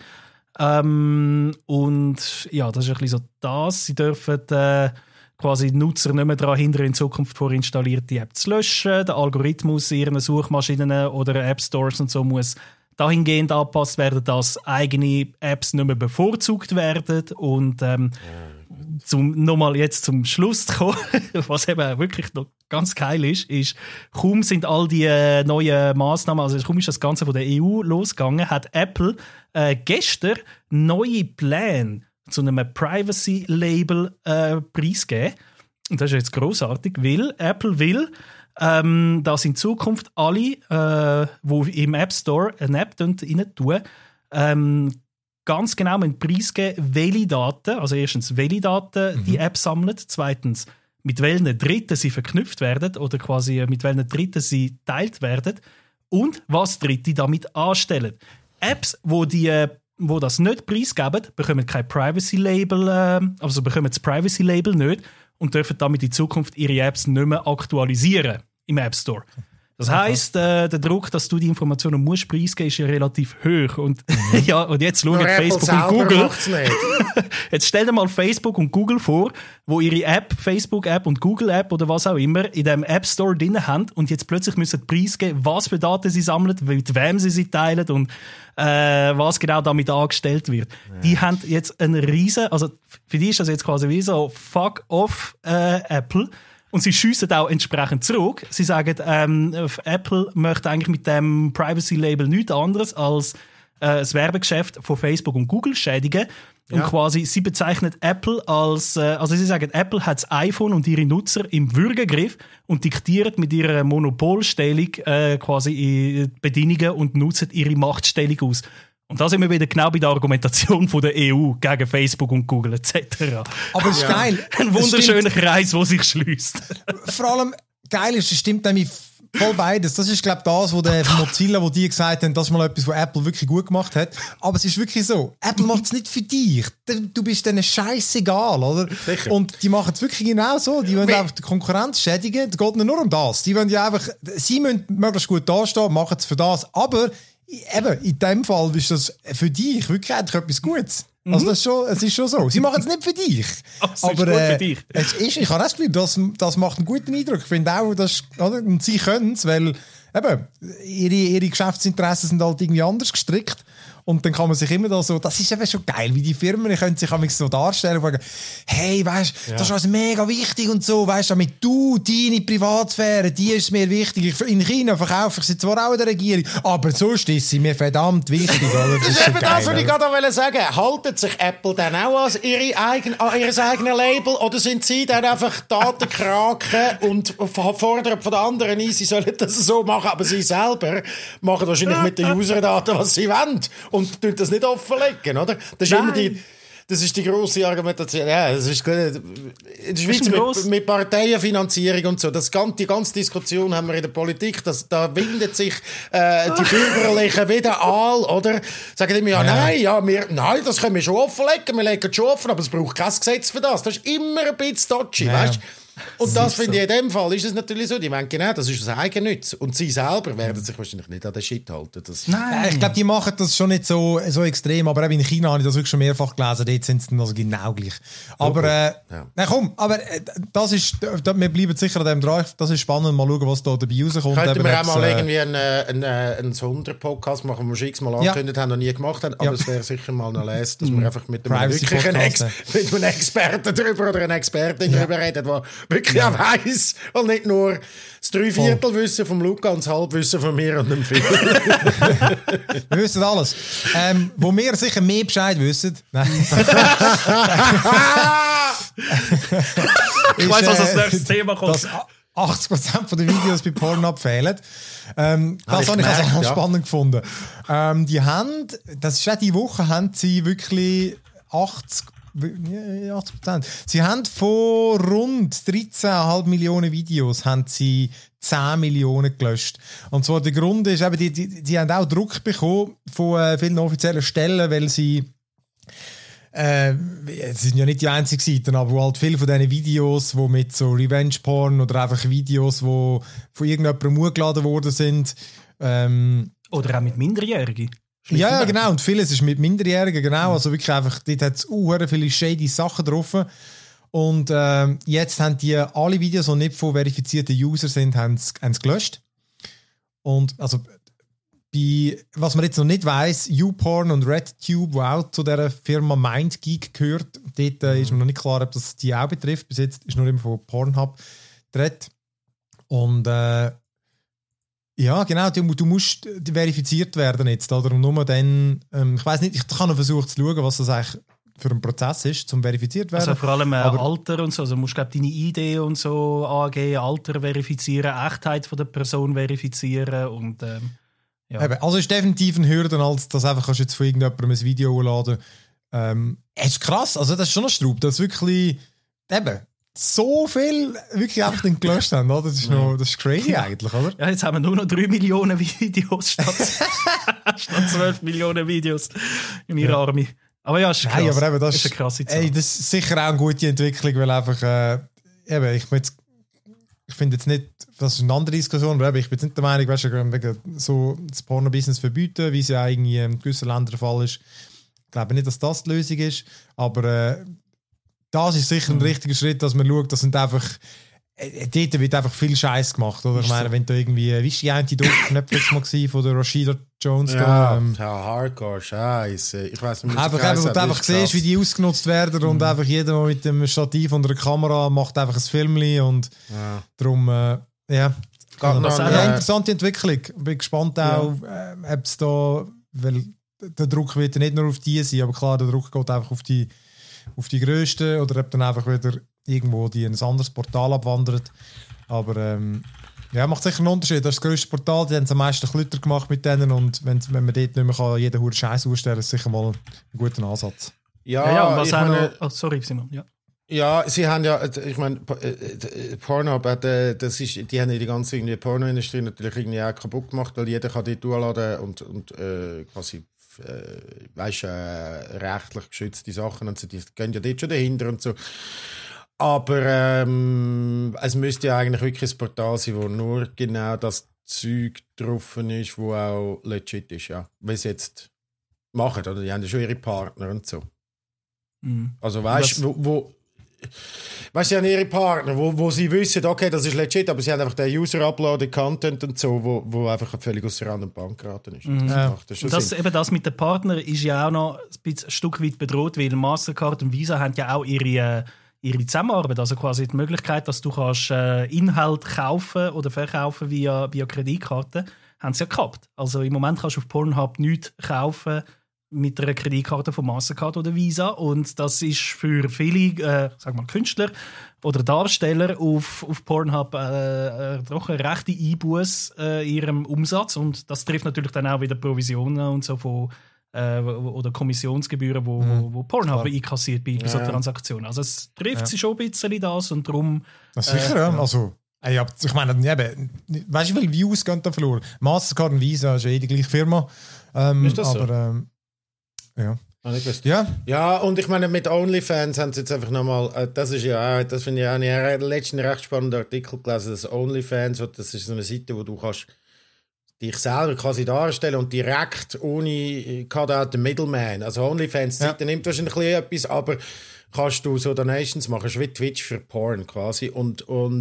[SPEAKER 3] Und ja, das ist ein bisschen so das. Sie dürfen quasi Nutzer nicht mehr daran hindern, in Zukunft vorinstallierte Apps zu löschen. Der Algorithmus in ihren Suchmaschinen oder App Stores und so muss dahingehend angepasst werden, dass eigene Apps nicht mehr bevorzugt werden. Und nochmal jetzt zum Schluss zu kommen, was eben wirklich noch ganz geil ist, kaum sind all die neuen Massnahmen, also kaum ist das Ganze von der EU losgegangen, hat Apple gestern neue Pläne zu einem Privacy-Label preisgegeben. Und das ist jetzt grossartig, weil Apple will, dass in Zukunft alle, die im App Store eine App rein tun, ganz genau einen Preis geben, welche Daten, also erstens, welche Daten die App sammelt, zweitens, mit welchen Dritten sie verknüpft werden oder quasi mit welchen Dritten sie geteilt werden und was Dritte damit anstellen. Apps, wo das nicht preisgeben, bekommen kein Privacy-Label, also bekommen das Privacy-Label nicht und dürfen damit in Zukunft ihre Apps nicht mehr aktualisieren im App Store. Das heisst, der Druck, dass du die Informationen musst preisgeben, ist ja relativ hoch. Und, ja, und jetzt schauen Facebook und Google. Jetzt stell dir mal Facebook und Google vor, wo ihre App, Facebook-App und Google-App oder was auch immer in dem App Store drin haben und jetzt plötzlich müssen preisgeben, was für Daten sie sammeln, mit wem sie teilen und was genau damit angestellt wird. Ja. Die haben jetzt einen riesen, also für die ist das jetzt quasi wie so fuck off Apple. Und sie schiessen auch entsprechend zurück. Sie sagen, Apple möchte eigentlich mit dem Privacy-Label nichts anderes als das Werbegeschäft von Facebook und Google schädigen. Und quasi, sie bezeichnen Apple als, also sie sagen, Apple hat das iPhone und ihre Nutzer im Würgegriff und diktiert mit ihrer Monopolstellung quasi Bedingungen und nutzen ihre Machtstellung aus. Und da sind wir wieder genau bei der Argumentation von der EU gegen Facebook und Google etc.
[SPEAKER 1] Aber es ist geil.
[SPEAKER 3] Ein wunderschöner Kreis, der sich schließt.
[SPEAKER 1] Vor allem geil ist, es stimmt nämlich voll beides. Das ist, glaube ich, das, wo der Mozilla, wo die gesagt haben, das ist mal etwas, was Apple wirklich gut gemacht hat. Aber es ist wirklich so, Apple macht es nicht für dich. Du bist denen scheißegal, oder? Sicher. Und die machen es wirklich genau so. Die wollen einfach die Konkurrenz schädigen. Es geht nur um das. Die wollen ja einfach, sie müssen möglichst gut dastehen, machen es für das. Aber eben, in dem Fall ist das für dich wirklich eigentlich etwas Gutes. Also das ist schon, es ist schon so. Sie machen es nicht für dich. Aber
[SPEAKER 3] gut für dich.
[SPEAKER 1] Ich habe das Gefühl, das macht einen guten Eindruck. Ich finde auch, oder? Und sie können es, weil eben, ihre Geschäftsinteressen sind halt irgendwie anders gestrickt. Und dann kann man sich immer da so, das ist eben schon geil, wie die Firmen können sich so darstellen und sagen, hey, weißt, das ist also mega wichtig und so, weißt, damit du, deine Privatsphäre, die ist mir wichtig. In China verkaufe ich sie zwar auch in der Regierung, aber sonst ist sie mir verdammt wichtig. Oder?
[SPEAKER 2] Das ist eben geil, das, was ich gerade sagen wollte. Haltet sich Apple dann auch an ihr eigenes Label oder sind sie dann einfach Datenkraken und fordern von den anderen ein, sie sollen das so machen, aber sie selber machen wahrscheinlich mit den Userdaten, was sie wollen. Und tun das nicht offenlegen, oder? Das ist die grosse Argumentation. Ja, das ist gut. In der Schweiz mit Parteienfinanzierung und so. Die ganze Diskussion haben wir in der Politik. Da windet sich die Bürgerlichen wieder an, oder? Sagen immer, nein, das können wir schon offenlegen. Wir legen es schon offen, aber es braucht kein Gesetz für das. Das ist immer ein bisschen dodgy, weißt? Und das finde ich in dem Fall ist es natürlich so. Die meinen genau, das ist das Eigennutz. Und sie selber werden sich wahrscheinlich nicht an den Shit halten.
[SPEAKER 1] Nein, ich glaube, die machen das schon nicht so extrem. Aber in China habe ich das wirklich schon mehrfach gelesen. Dort sind sie dann also genau gleich. Aber, das ist, wir bleiben sicher an dem dran. Das ist spannend. Mal schauen, was da dabei rauskommt.
[SPEAKER 2] Könnten wir auch mal irgendwie einen Sonderpodcast machen, den wir schon x-mal angekündigt haben, noch nie gemacht haben. Aber es wäre sicher mal noch lesen, dass wir einfach mit einem Experten drüber oder einer Expertin drüber reden, der wirklich auch weiss und nicht nur das 3/4 Wissen vom Luca und das Halbwissen von mir und dem Phil.
[SPEAKER 1] Wir wissen alles. Wo wir sicher mehr Bescheid wissen.
[SPEAKER 3] Ich weiss, was das nächste Thema kommt.
[SPEAKER 1] Dass 80% der Videos bei Pornhub fehlen. Das habe ich also spannend gefunden. Die haben, das ist auch die Woche, haben sie wirklich 80%. Sie haben von rund 13,5 Millionen Videos haben sie 10 Millionen gelöscht. Und zwar der Grund ist, eben, die haben auch Druck bekommen von vielen offiziellen Stellen, weil sie es sind ja nicht die einzigen Seiten, aber wo halt viele von diesen Videos, die mit so Revenge-Porn oder einfach Videos, die von irgendjemandem hochgeladen worden sind.
[SPEAKER 3] Oder auch mit Minderjährigen.
[SPEAKER 1] Ja, genau. Und vieles ist mit Minderjährigen, genau. Also wirklich einfach, dort hat es viele shady Sachen drauf. Und jetzt haben die alle Videos, die nicht von verifizierten Usern sind, haben es gelöscht. Und also was man jetzt noch nicht weiss, YouPorn und RedTube, die auch zu dieser Firma MindGeek gehört, dort ist mir noch nicht klar, ob das die auch betrifft. Bis jetzt ist nur immer von Pornhub geredet. Und ja, genau, du musst verifiziert werden jetzt, oder? Und nur dann, ich weiss nicht, ich habe noch versucht zu schauen, was das eigentlich für ein Prozess ist, zum verifiziert werden.
[SPEAKER 3] Also vor allem Alter und so, also du musst glaube deine Idee und so angeben, Alter verifizieren, Echtheit von der Person verifizieren und ja.
[SPEAKER 1] Eben, also ist definitiv eine Hürde, als dass einfach jetzt von irgendjemandem ein Video hochladen. Es ist krass, also das ist schon ein Straub, dass wirklich eben so viel wirklich einfach den gelöscht haben, oder? Das ist crazy eigentlich, oder?
[SPEAKER 3] Ja, jetzt haben wir nur noch 3 Millionen Videos statt 12 Millionen Videos in ihrer Army. Aber ja, ist krass.
[SPEAKER 1] Hey, aber eben, das
[SPEAKER 3] ist eine krasse Zahl.
[SPEAKER 1] Ey, das ist sicher auch eine gute Entwicklung, weil einfach eben, ich finde jetzt nicht, das ist eine andere Diskussion, aber ich bin jetzt nicht der Meinung, weißt du, wegen so das Porno-Business verbieten, wie es ja eigentlich in gewissen Ländern der Fall ist. Ich glaube nicht, dass das die Lösung ist, aber das ist sicher ein richtiger Schritt, dass man schaut, das sind einfach, dort wird einfach viel Scheiß gemacht, oder? Ich meine, wenn du irgendwie, wie ist die eine Doku auf Netflix mal gewesen, von der Rashida Jones
[SPEAKER 2] ja, Hardcore, Scheiße. Ich weiss nicht,
[SPEAKER 1] einfach eben, wo du einfach siehst, wie die ausgenutzt werden und einfach jeder mit dem Stativ und der Kamera macht einfach ein Filmchen und darum, ja. Eine interessante Entwicklung. Bin gespannt auch, ob es da, weil der Druck wird ja nicht nur auf die sein, aber klar, der Druck geht einfach auf die grössten oder ob dann einfach wieder irgendwo die in ein anderes Portal abwandert. Aber macht sicher einen Unterschied. Das ist das grösste Portal, die haben es am meisten Klütter gemacht mit denen und wenn man dort nicht mehr jeden Hure Scheiß ausstellen kann, ist sicher mal ein guter Ansatz.
[SPEAKER 3] Ja, und was auch noch... Oh, sorry, Simon, ja.
[SPEAKER 2] Ja, sie haben ja, ich meine, Pornhub, die haben ja die ganze Pornoindustrie natürlich irgendwie auch kaputt gemacht, weil jeder kann die durchladen und quasi rechtlich geschützte Sachen und so, die gehen ja dort schon dahinter und so. Aber es müsste ja eigentlich wirklich ein Portal sein, wo nur genau das Zeug drauf ist, wo auch legit ist, ja. Weil sie jetzt machen, oder? Die haben ja schon ihre Partner und so. Mhm. Also weißt du, weißt du, sie haben ihre Partner, wo sie wissen, okay, das ist legit, aber sie haben einfach den User-Uploaded Content und so, wo einfach völlig aus der Rand und Bank geraten ist.
[SPEAKER 3] Mhm. Das mit den Partnern ist ja auch noch ein Stück weit bedroht, weil Mastercard und Visa haben ja auch ihre Zusammenarbeit, also quasi die Möglichkeit, dass du kannst Inhalt kaufen oder verkaufen via Kreditkarte, haben sie ja gehabt. Also im Moment kannst du auf Pornhub nichts kaufen mit einer Kreditkarte von Mastercard oder Visa und das ist für viele Künstler oder Darsteller auf Pornhub doch eine rechte Einbuß in ihrem Umsatz und das trifft natürlich dann auch wieder Provisionen und so von oder Kommissionsgebühren, wo Pornhub einkassiert bei so Transaktionen. Also es trifft sie schon ein bisschen das und darum...
[SPEAKER 1] Das sicher, ja. Also, ich meine, weißt du, wie viele Views gehen da verloren? Mastercard und Visa ist die gleiche Firma.
[SPEAKER 2] Ist das
[SPEAKER 1] aber, so?
[SPEAKER 2] Ja. Ja, und ich meine, mit OnlyFans haben sie jetzt einfach nochmal, das finde ich auch einen letzten recht spannenden Artikel gelesen, das OnlyFans, das ist so eine Seite, wo du kannst dich selber quasi darstellen und direkt ohne Cut-out Middleman. Also OnlyFans-Seite nimmt wahrscheinlich etwas, aber kannst du so Donations machen, wie Twitch für Porn quasi und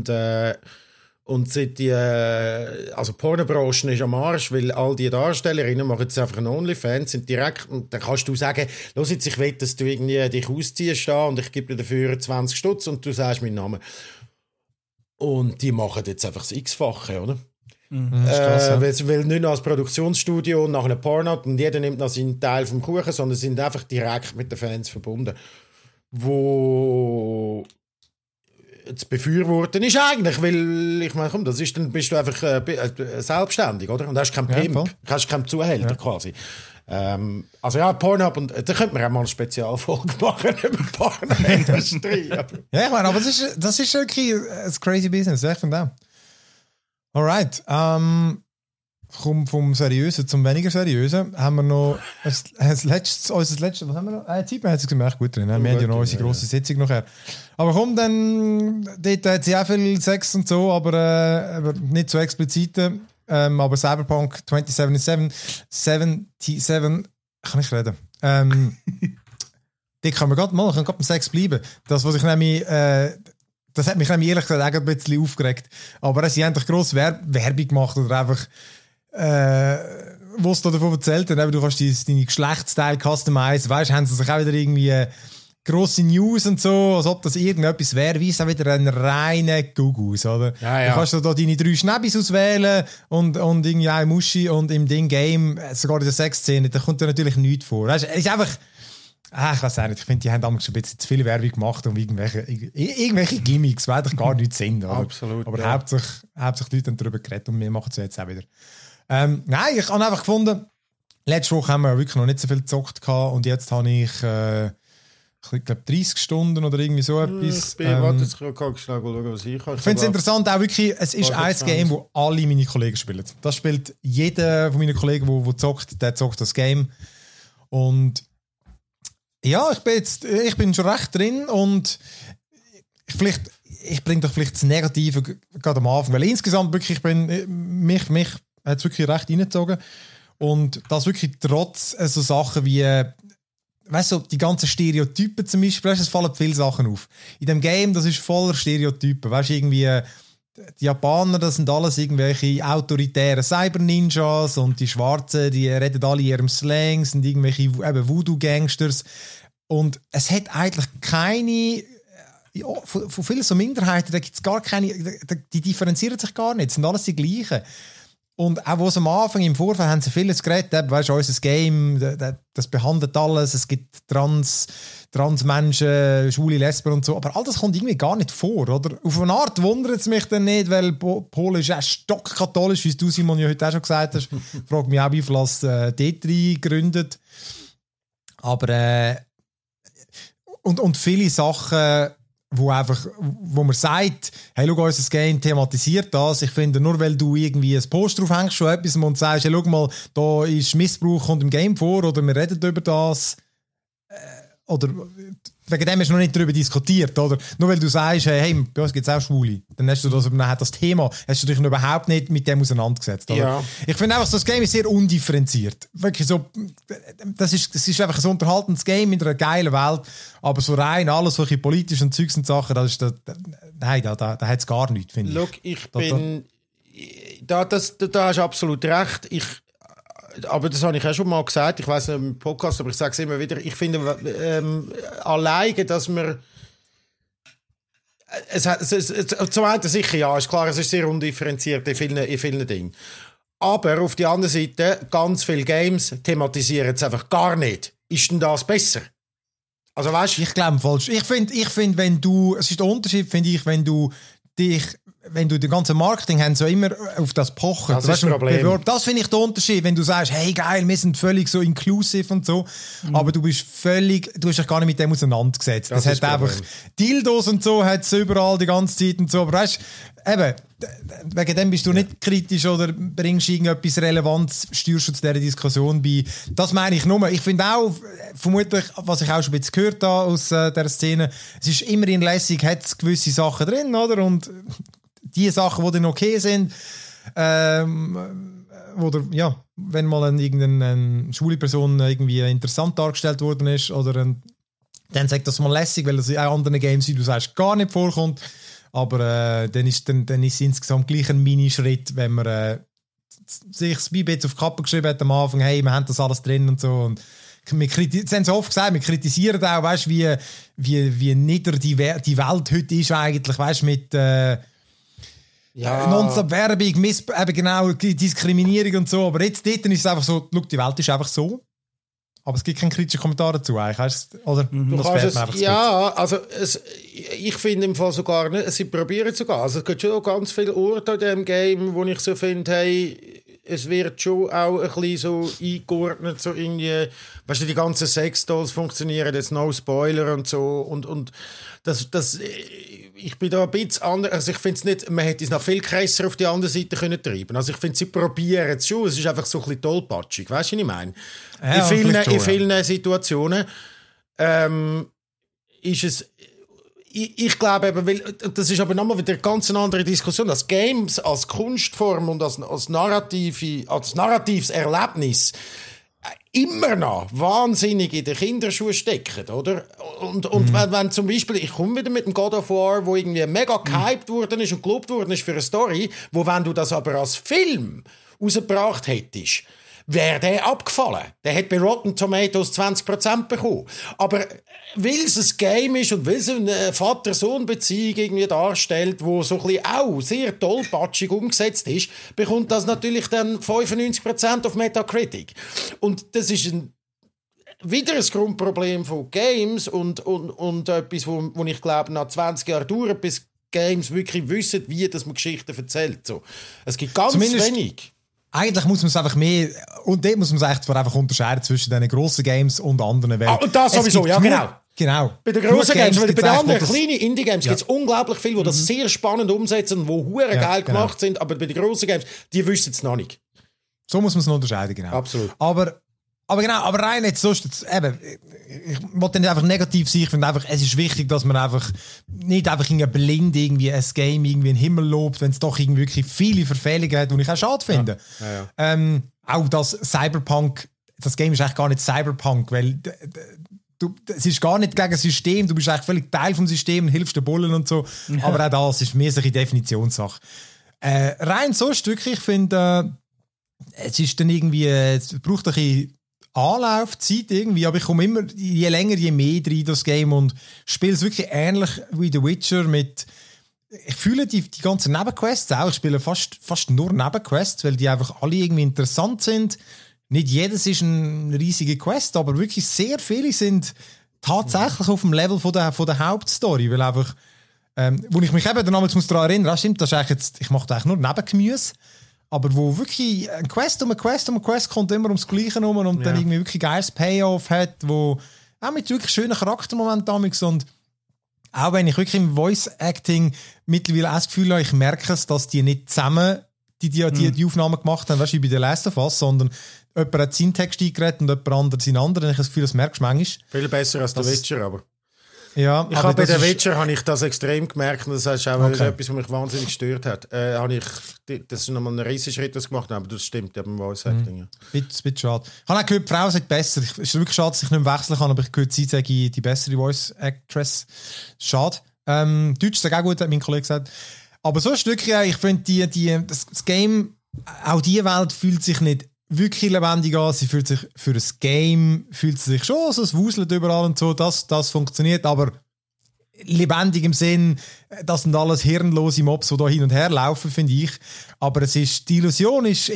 [SPEAKER 2] seit die also Pornobranche ist am Arsch, weil all die Darstellerinnen machen jetzt einfach einen OnlyFans, sind direkt, und dann kannst du sagen, los jetzt, ich will, dass du irgendwie dich ausziehst da und ich gebe dir dafür 20 Stutz und du sagst meinen Namen. Und die machen jetzt einfach das X-Fache, oder? Krass, weil nicht als Produktionsstudio nach einem Porno und jeder nimmt noch seinen Teil vom Kuchen, sondern sind einfach direkt mit den Fans verbunden. Wo zu befürworten ist eigentlich, weil ich meine, komm, dann bist du einfach selbstständig, oder? Und hast keinen Pimp, hast keinen Zuhälter quasi. Also ja, Pornhub, und da könnte man auch mal eine Spezialfolge machen über die Pornoindustrie.
[SPEAKER 1] Ja, ich meine, aber das ist wirklich ein crazy Business, ich finde auch. Alright, kommen vom Seriösen zum weniger Seriösen, haben wir noch unser letztes, was haben wir noch? Zeitpunkt hat es echt gut drin. Wir haben ja noch unsere grosse Sitzung nachher. Aber komm, dann, dort hat sie auch viel Sex und so, aber nicht so explizit. Aber Cyberpunk 2077, kann ich reden. Die kann man gerade beim Sex bleiben. Das, was ich nämlich, das hat mich nämlich ehrlich gesagt auch ein bisschen aufgeregt. Aber sie haben doch grosse Werbung gemacht oder einfach, was da davon erzählt haben, du kannst deine Geschlechtsteile customizen, weißt, haben sie sich auch wieder irgendwie grosse News und so, als ob das irgendetwas wäre, wie es auch wieder ein reiner Gugus, oder? Ja. Du kannst da deine 3 Schnäppis auswählen und irgendwie eine Muschi und im Game, sogar in der Sexszene, da kommt da natürlich nichts vor. Weißt, es ist einfach, ich weiß auch nicht, ich finde, die haben damals schon ein bisschen zu viel Werbung gemacht und irgendwelche Gimmicks, die eigentlich gar nichts sind. Oder?
[SPEAKER 2] Absolut.
[SPEAKER 1] Aber hauptsächlich Leute haben darüber geredet und wir machen es jetzt auch wieder. Nein, ich habe einfach gefunden, letzte Woche haben wir wirklich noch nicht so viel gezockt und jetzt habe ich glaube 30 Stunden oder irgendwie so etwas.
[SPEAKER 2] Ich finde
[SPEAKER 1] es interessant, auch wirklich, es ist ein Game, wo alle meine Kollegen spielen. Das spielt jeder von meinen Kollegen, der zockt, der zockt das Game. Und ja, ich bin schon recht drin und ich bringe doch vielleicht das Negative gerade am Anfang, weil insgesamt wirklich, mich hat es wirklich recht reingezogen und das wirklich trotz so Sachen wie, weißt du, die ganzen Stereotypen zum Beispiel, es fallen viele Sachen auf. In dem Game, das ist voller Stereotypen, weißt du, irgendwie die Japaner, das sind alles irgendwelche autoritären Cyber-Ninjas und die Schwarzen, die reden alle in ihrem Slang, sind irgendwelche eben Voodoo-Gangsters und es hat eigentlich keine, ja, von vielen so Minderheiten, da gibt es gar keine, die differenzieren sich gar nicht, es sind alles die gleichen. Und auch was am Anfang, im Vorfeld, haben sie vieles geredet, weißt du, unser Game, das behandelt alles, es gibt Transmenschen, schwule Lesben und so, aber all das kommt irgendwie gar nicht vor, oder? Auf eine Art wundert es mich dann nicht, weil Polen ist auch stockkatholisch, wie du, Simon, ja heute auch schon gesagt hast. Frag mich auch, wie viel das dort gründet. Aber und viele Sachen, wo man sagt, hey, schau, unser Game thematisiert das. Ich finde, nur weil du irgendwie ein Post drauf hängst, schon etwas und sagst, hey, schau mal, da ist Missbrauch, kommt im Game vor, oder wir reden über das, oder wegen dem hast du noch nicht darüber diskutiert, oder? Nur weil du sagst, hey, bei uns gibt es auch Schwule, dann hast du das Thema, hast du dich noch überhaupt nicht mit dem auseinandergesetzt, oder? Ja. Ich finde einfach, so das Game ist sehr undifferenziert. Wirklich so, das ist einfach ein unterhaltendes Game in einer geilen Welt, aber so rein alles solche politischen Zeugs und Sachen, das ist nein, da hat es gar nichts, finde ich.
[SPEAKER 2] Look, da hast du absolut recht. Aber das habe ich auch schon mal gesagt, ich weiss nicht im Podcast, aber ich sage es immer wieder, ich finde, alleine, dass wir zum einen sicher, ja, ist klar, es ist sehr undifferenziert in vielen Dingen. Aber auf der anderen Seite, ganz viele Games thematisieren es einfach gar nicht. Ist denn das besser? Also weißt du?
[SPEAKER 1] Ich glaube falsch. Ich finde, wenn du, es ist der Unterschied, finde ich, wenn du den ganzen Marketing haben, so immer auf das pochen.
[SPEAKER 2] Das ist das Problem.
[SPEAKER 1] Das finde ich der Unterschied, wenn du sagst, hey geil, wir sind völlig so inclusive und so, aber du hast dich gar nicht mit dem auseinandergesetzt. Das hat einfach Dildos und so, hat es überall die ganze Zeit und so, aber weißt du, eben, wegen dem bist du nicht kritisch oder bringst irgendetwas Relevantes, steuerst du zu dieser Diskussion bei. Das meine ich nur. Ich finde auch, vermutlich, was ich auch schon ein bisschen gehört habe aus dieser Szene, es ist immerhin lässig, hat es gewisse Sachen drin, oder? Und die Sachen, die dann okay sind, oder ja, wenn mal irgendeine schwule Person irgendwie interessant dargestellt worden ist, oder dann sagt das mal lässig, weil das in anderen Games, wie du sagst, gar nicht vorkommt. Aber dann ist insgesamt gleich ein Minischritt, wenn man sich wie ein bisschen auf die Kappe geschrieben hat am Anfang, hey, wir haben das alles drin und so. Und das haben sie oft gesagt, wir kritisieren auch, weißt, wie nieder die Welt heute ist eigentlich, weißt, mit Non-Stop-Werbung, eben genau, Diskriminierung und so. Aber jetzt dort ist es einfach so, schau, die Welt ist einfach so. Aber es gibt keinen kritischen Kommentar dazu, eigentlich. Oder?
[SPEAKER 2] Du kannst es, ja, also ich finde im Fall sogar nicht, sie probieren es sogar. Also es gibt schon ganz viele Orte in diesem Game, wo ich so finde, hey, es wird schon auch ein bisschen so eingeordnet, so irgendwie, weißt du, die ganzen Sexdolls funktionieren jetzt, no Spoiler und so. Und das ich bin da ein bisschen anders. Also ich finde es nicht, man hätte es noch viel krasser auf die andere Seite können treiben. Also ich finde, sie probieren es schon. Es ist einfach so ein bisschen tollpatschig. Weißt du, was ich meine?
[SPEAKER 1] Ja,
[SPEAKER 2] in vielen Situationen ist es. Ich glaube eben, weil, das ist aber nochmal wieder eine ganz andere Diskussion, dass Games als Kunstform und als narratives Erlebnis immer noch wahnsinnig in den Kinderschuhen stecken, oder? Und wenn zum Beispiel, ich komme wieder mit dem God of War, wo irgendwie mega gehypt worden ist und gelobt worden ist für eine Story, wo wenn du das aber als Film rausgebracht hättest, wäre der abgefallen. Der hat bei Rotten Tomatoes 20% bekommen. Aber weil es ein Game ist und weil es eine Vater-Sohn-Beziehung irgendwie darstellt, wo so ein bisschen auch sehr tollpatschig umgesetzt ist, bekommt das natürlich dann 95% auf Metacritic. Und das ist wieder ein Grundproblem von Games und etwas, wo ich glaube, nach 20 Jahren dauert, bis Games wirklich wissen, wie das man Geschichten erzählt. So. Es gibt ganz wenig.
[SPEAKER 1] Eigentlich muss man es einfach mehr, und dort muss man es einfach unterscheiden zwischen den grossen Games und anderen.
[SPEAKER 2] Und das sowieso, ja, genau. Bei den grossen Games, bei den anderen kleinen Indie-Games gibt es unglaublich viel, die das sehr spannend umsetzen und die hure geil gemacht sind, aber bei den grossen Games, die wissen es noch nicht.
[SPEAKER 1] So muss man es noch unterscheiden, genau.
[SPEAKER 2] Absolut.
[SPEAKER 1] Aber rein jetzt so, eben, ich wollte nicht einfach negativ sein, ich finde einfach, es ist wichtig, dass man einfach nicht einfach blind irgendwie ein Game irgendwie in den Himmel lobt, wenn es doch irgendwie wirklich viele Verfehlungen hat, die ich auch schade finde. Ja. Auch das Cyberpunk, das Game ist eigentlich gar nicht Cyberpunk, weil es ist gar nicht gegen das System, du bist eigentlich völlig Teil vom System und hilfst den Bullen und so, aber auch das ist mehr so eine Definitionssache. Rein so Stückchen, ich finde, es ist dann irgendwie, es braucht ein bisschen Anlaufzeit irgendwie, aber ich komme immer, je länger, je mehr rein in das Game und spiele es wirklich ähnlich wie The Witcher mit, ich fühle die ganzen Nebenquests auch, ich spiele fast nur Nebenquests, weil die einfach alle irgendwie interessant sind. Nicht jedes ist eine riesige Quest, aber wirklich sehr viele sind tatsächlich auf dem Level von der Hauptstory, weil einfach, wo ich mich eben damals daran erinnern muss, stimmt, das ist eigentlich jetzt, ich mache eigentlich nur Nebengemüse, aber wo wirklich ein Quest um eine Quest kommt immer ums Gleiche rum und dann irgendwie wirklich geiles Payoff hat, wo auch mit wirklich schönen Charaktermomenten damals und auch wenn ich wirklich im Voice-Acting mittlerweile auch das Gefühl habe, ich merke es, dass die nicht zusammen die Aufnahmen gemacht haben, weißt du, wie bei The Last of Us, sondern jemand hat seinen Text eingeredet und jemand anderes seinen anderen. Ich habe das Gefühl, das merkst du manchmal.
[SPEAKER 2] Viel besser als der Witcher, aber.
[SPEAKER 1] Ja,
[SPEAKER 2] ich habe bei der Witcher habe ich das extrem gemerkt und das ist auch etwas, was mich wahnsinnig gestört hat. Das ist nochmal ein riesiger Schritt, was gemacht habe, aber das stimmt, beim Voice-Acting. Ja.
[SPEAKER 1] Bisschen schade. Ich habe auch gehört, die Frau sagt besser. Es ist wirklich schade, dass ich nicht mehr wechseln kann, aber ich gehört, sie sage die bessere Voice-Actress. Schade. Deutsch sagt auch gut, hat mein Kollege gesagt. Aber so ein Stückchen, ich finde, das Game, auch die Welt fühlt sich nicht wirklich lebendig an. Sie fühlt sich für ein Game, fühlt sie sich schon so, es wuselt überall und so, das funktioniert, aber lebendig im Sinn, das sind alles hirnlose Mobs, die da hin und her laufen, finde ich. Aber es ist, die Illusion ist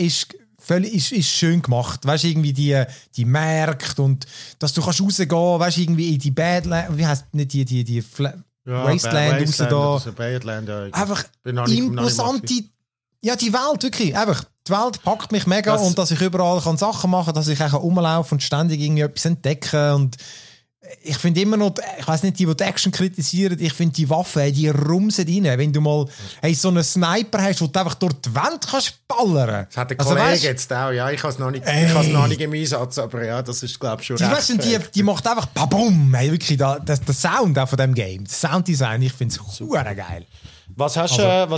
[SPEAKER 1] schön gemacht. Weißt du, irgendwie die Märkte und dass du kannst rausgehen, weißt du, irgendwie in die Badland, wie heisst nicht die Wasteland raus da.
[SPEAKER 2] Badland, ja.
[SPEAKER 1] Einfach imposante, ja, die Welt, wirklich, einfach. Die Welt packt mich mega und dass ich überall Sachen machen kann, dass ich auch rumlaufen und ständig irgendwie etwas entdecken und ich finde immer noch, ich weiss nicht, die Action kritisieren, ich finde die Waffen, die rumsen rein. Wenn du mal so einen Sniper hast, wo du einfach durch die Wand kannst ballern.
[SPEAKER 2] Das hat der Kollege jetzt auch, ja, ich habe es noch nicht im Einsatz, aber ja, das ist, glaube ich, schon recht.
[SPEAKER 1] Die macht einfach babum, wirklich, der Sound auch von dem Game, das Sounddesign, ich finde es super geil.
[SPEAKER 2] Wie hast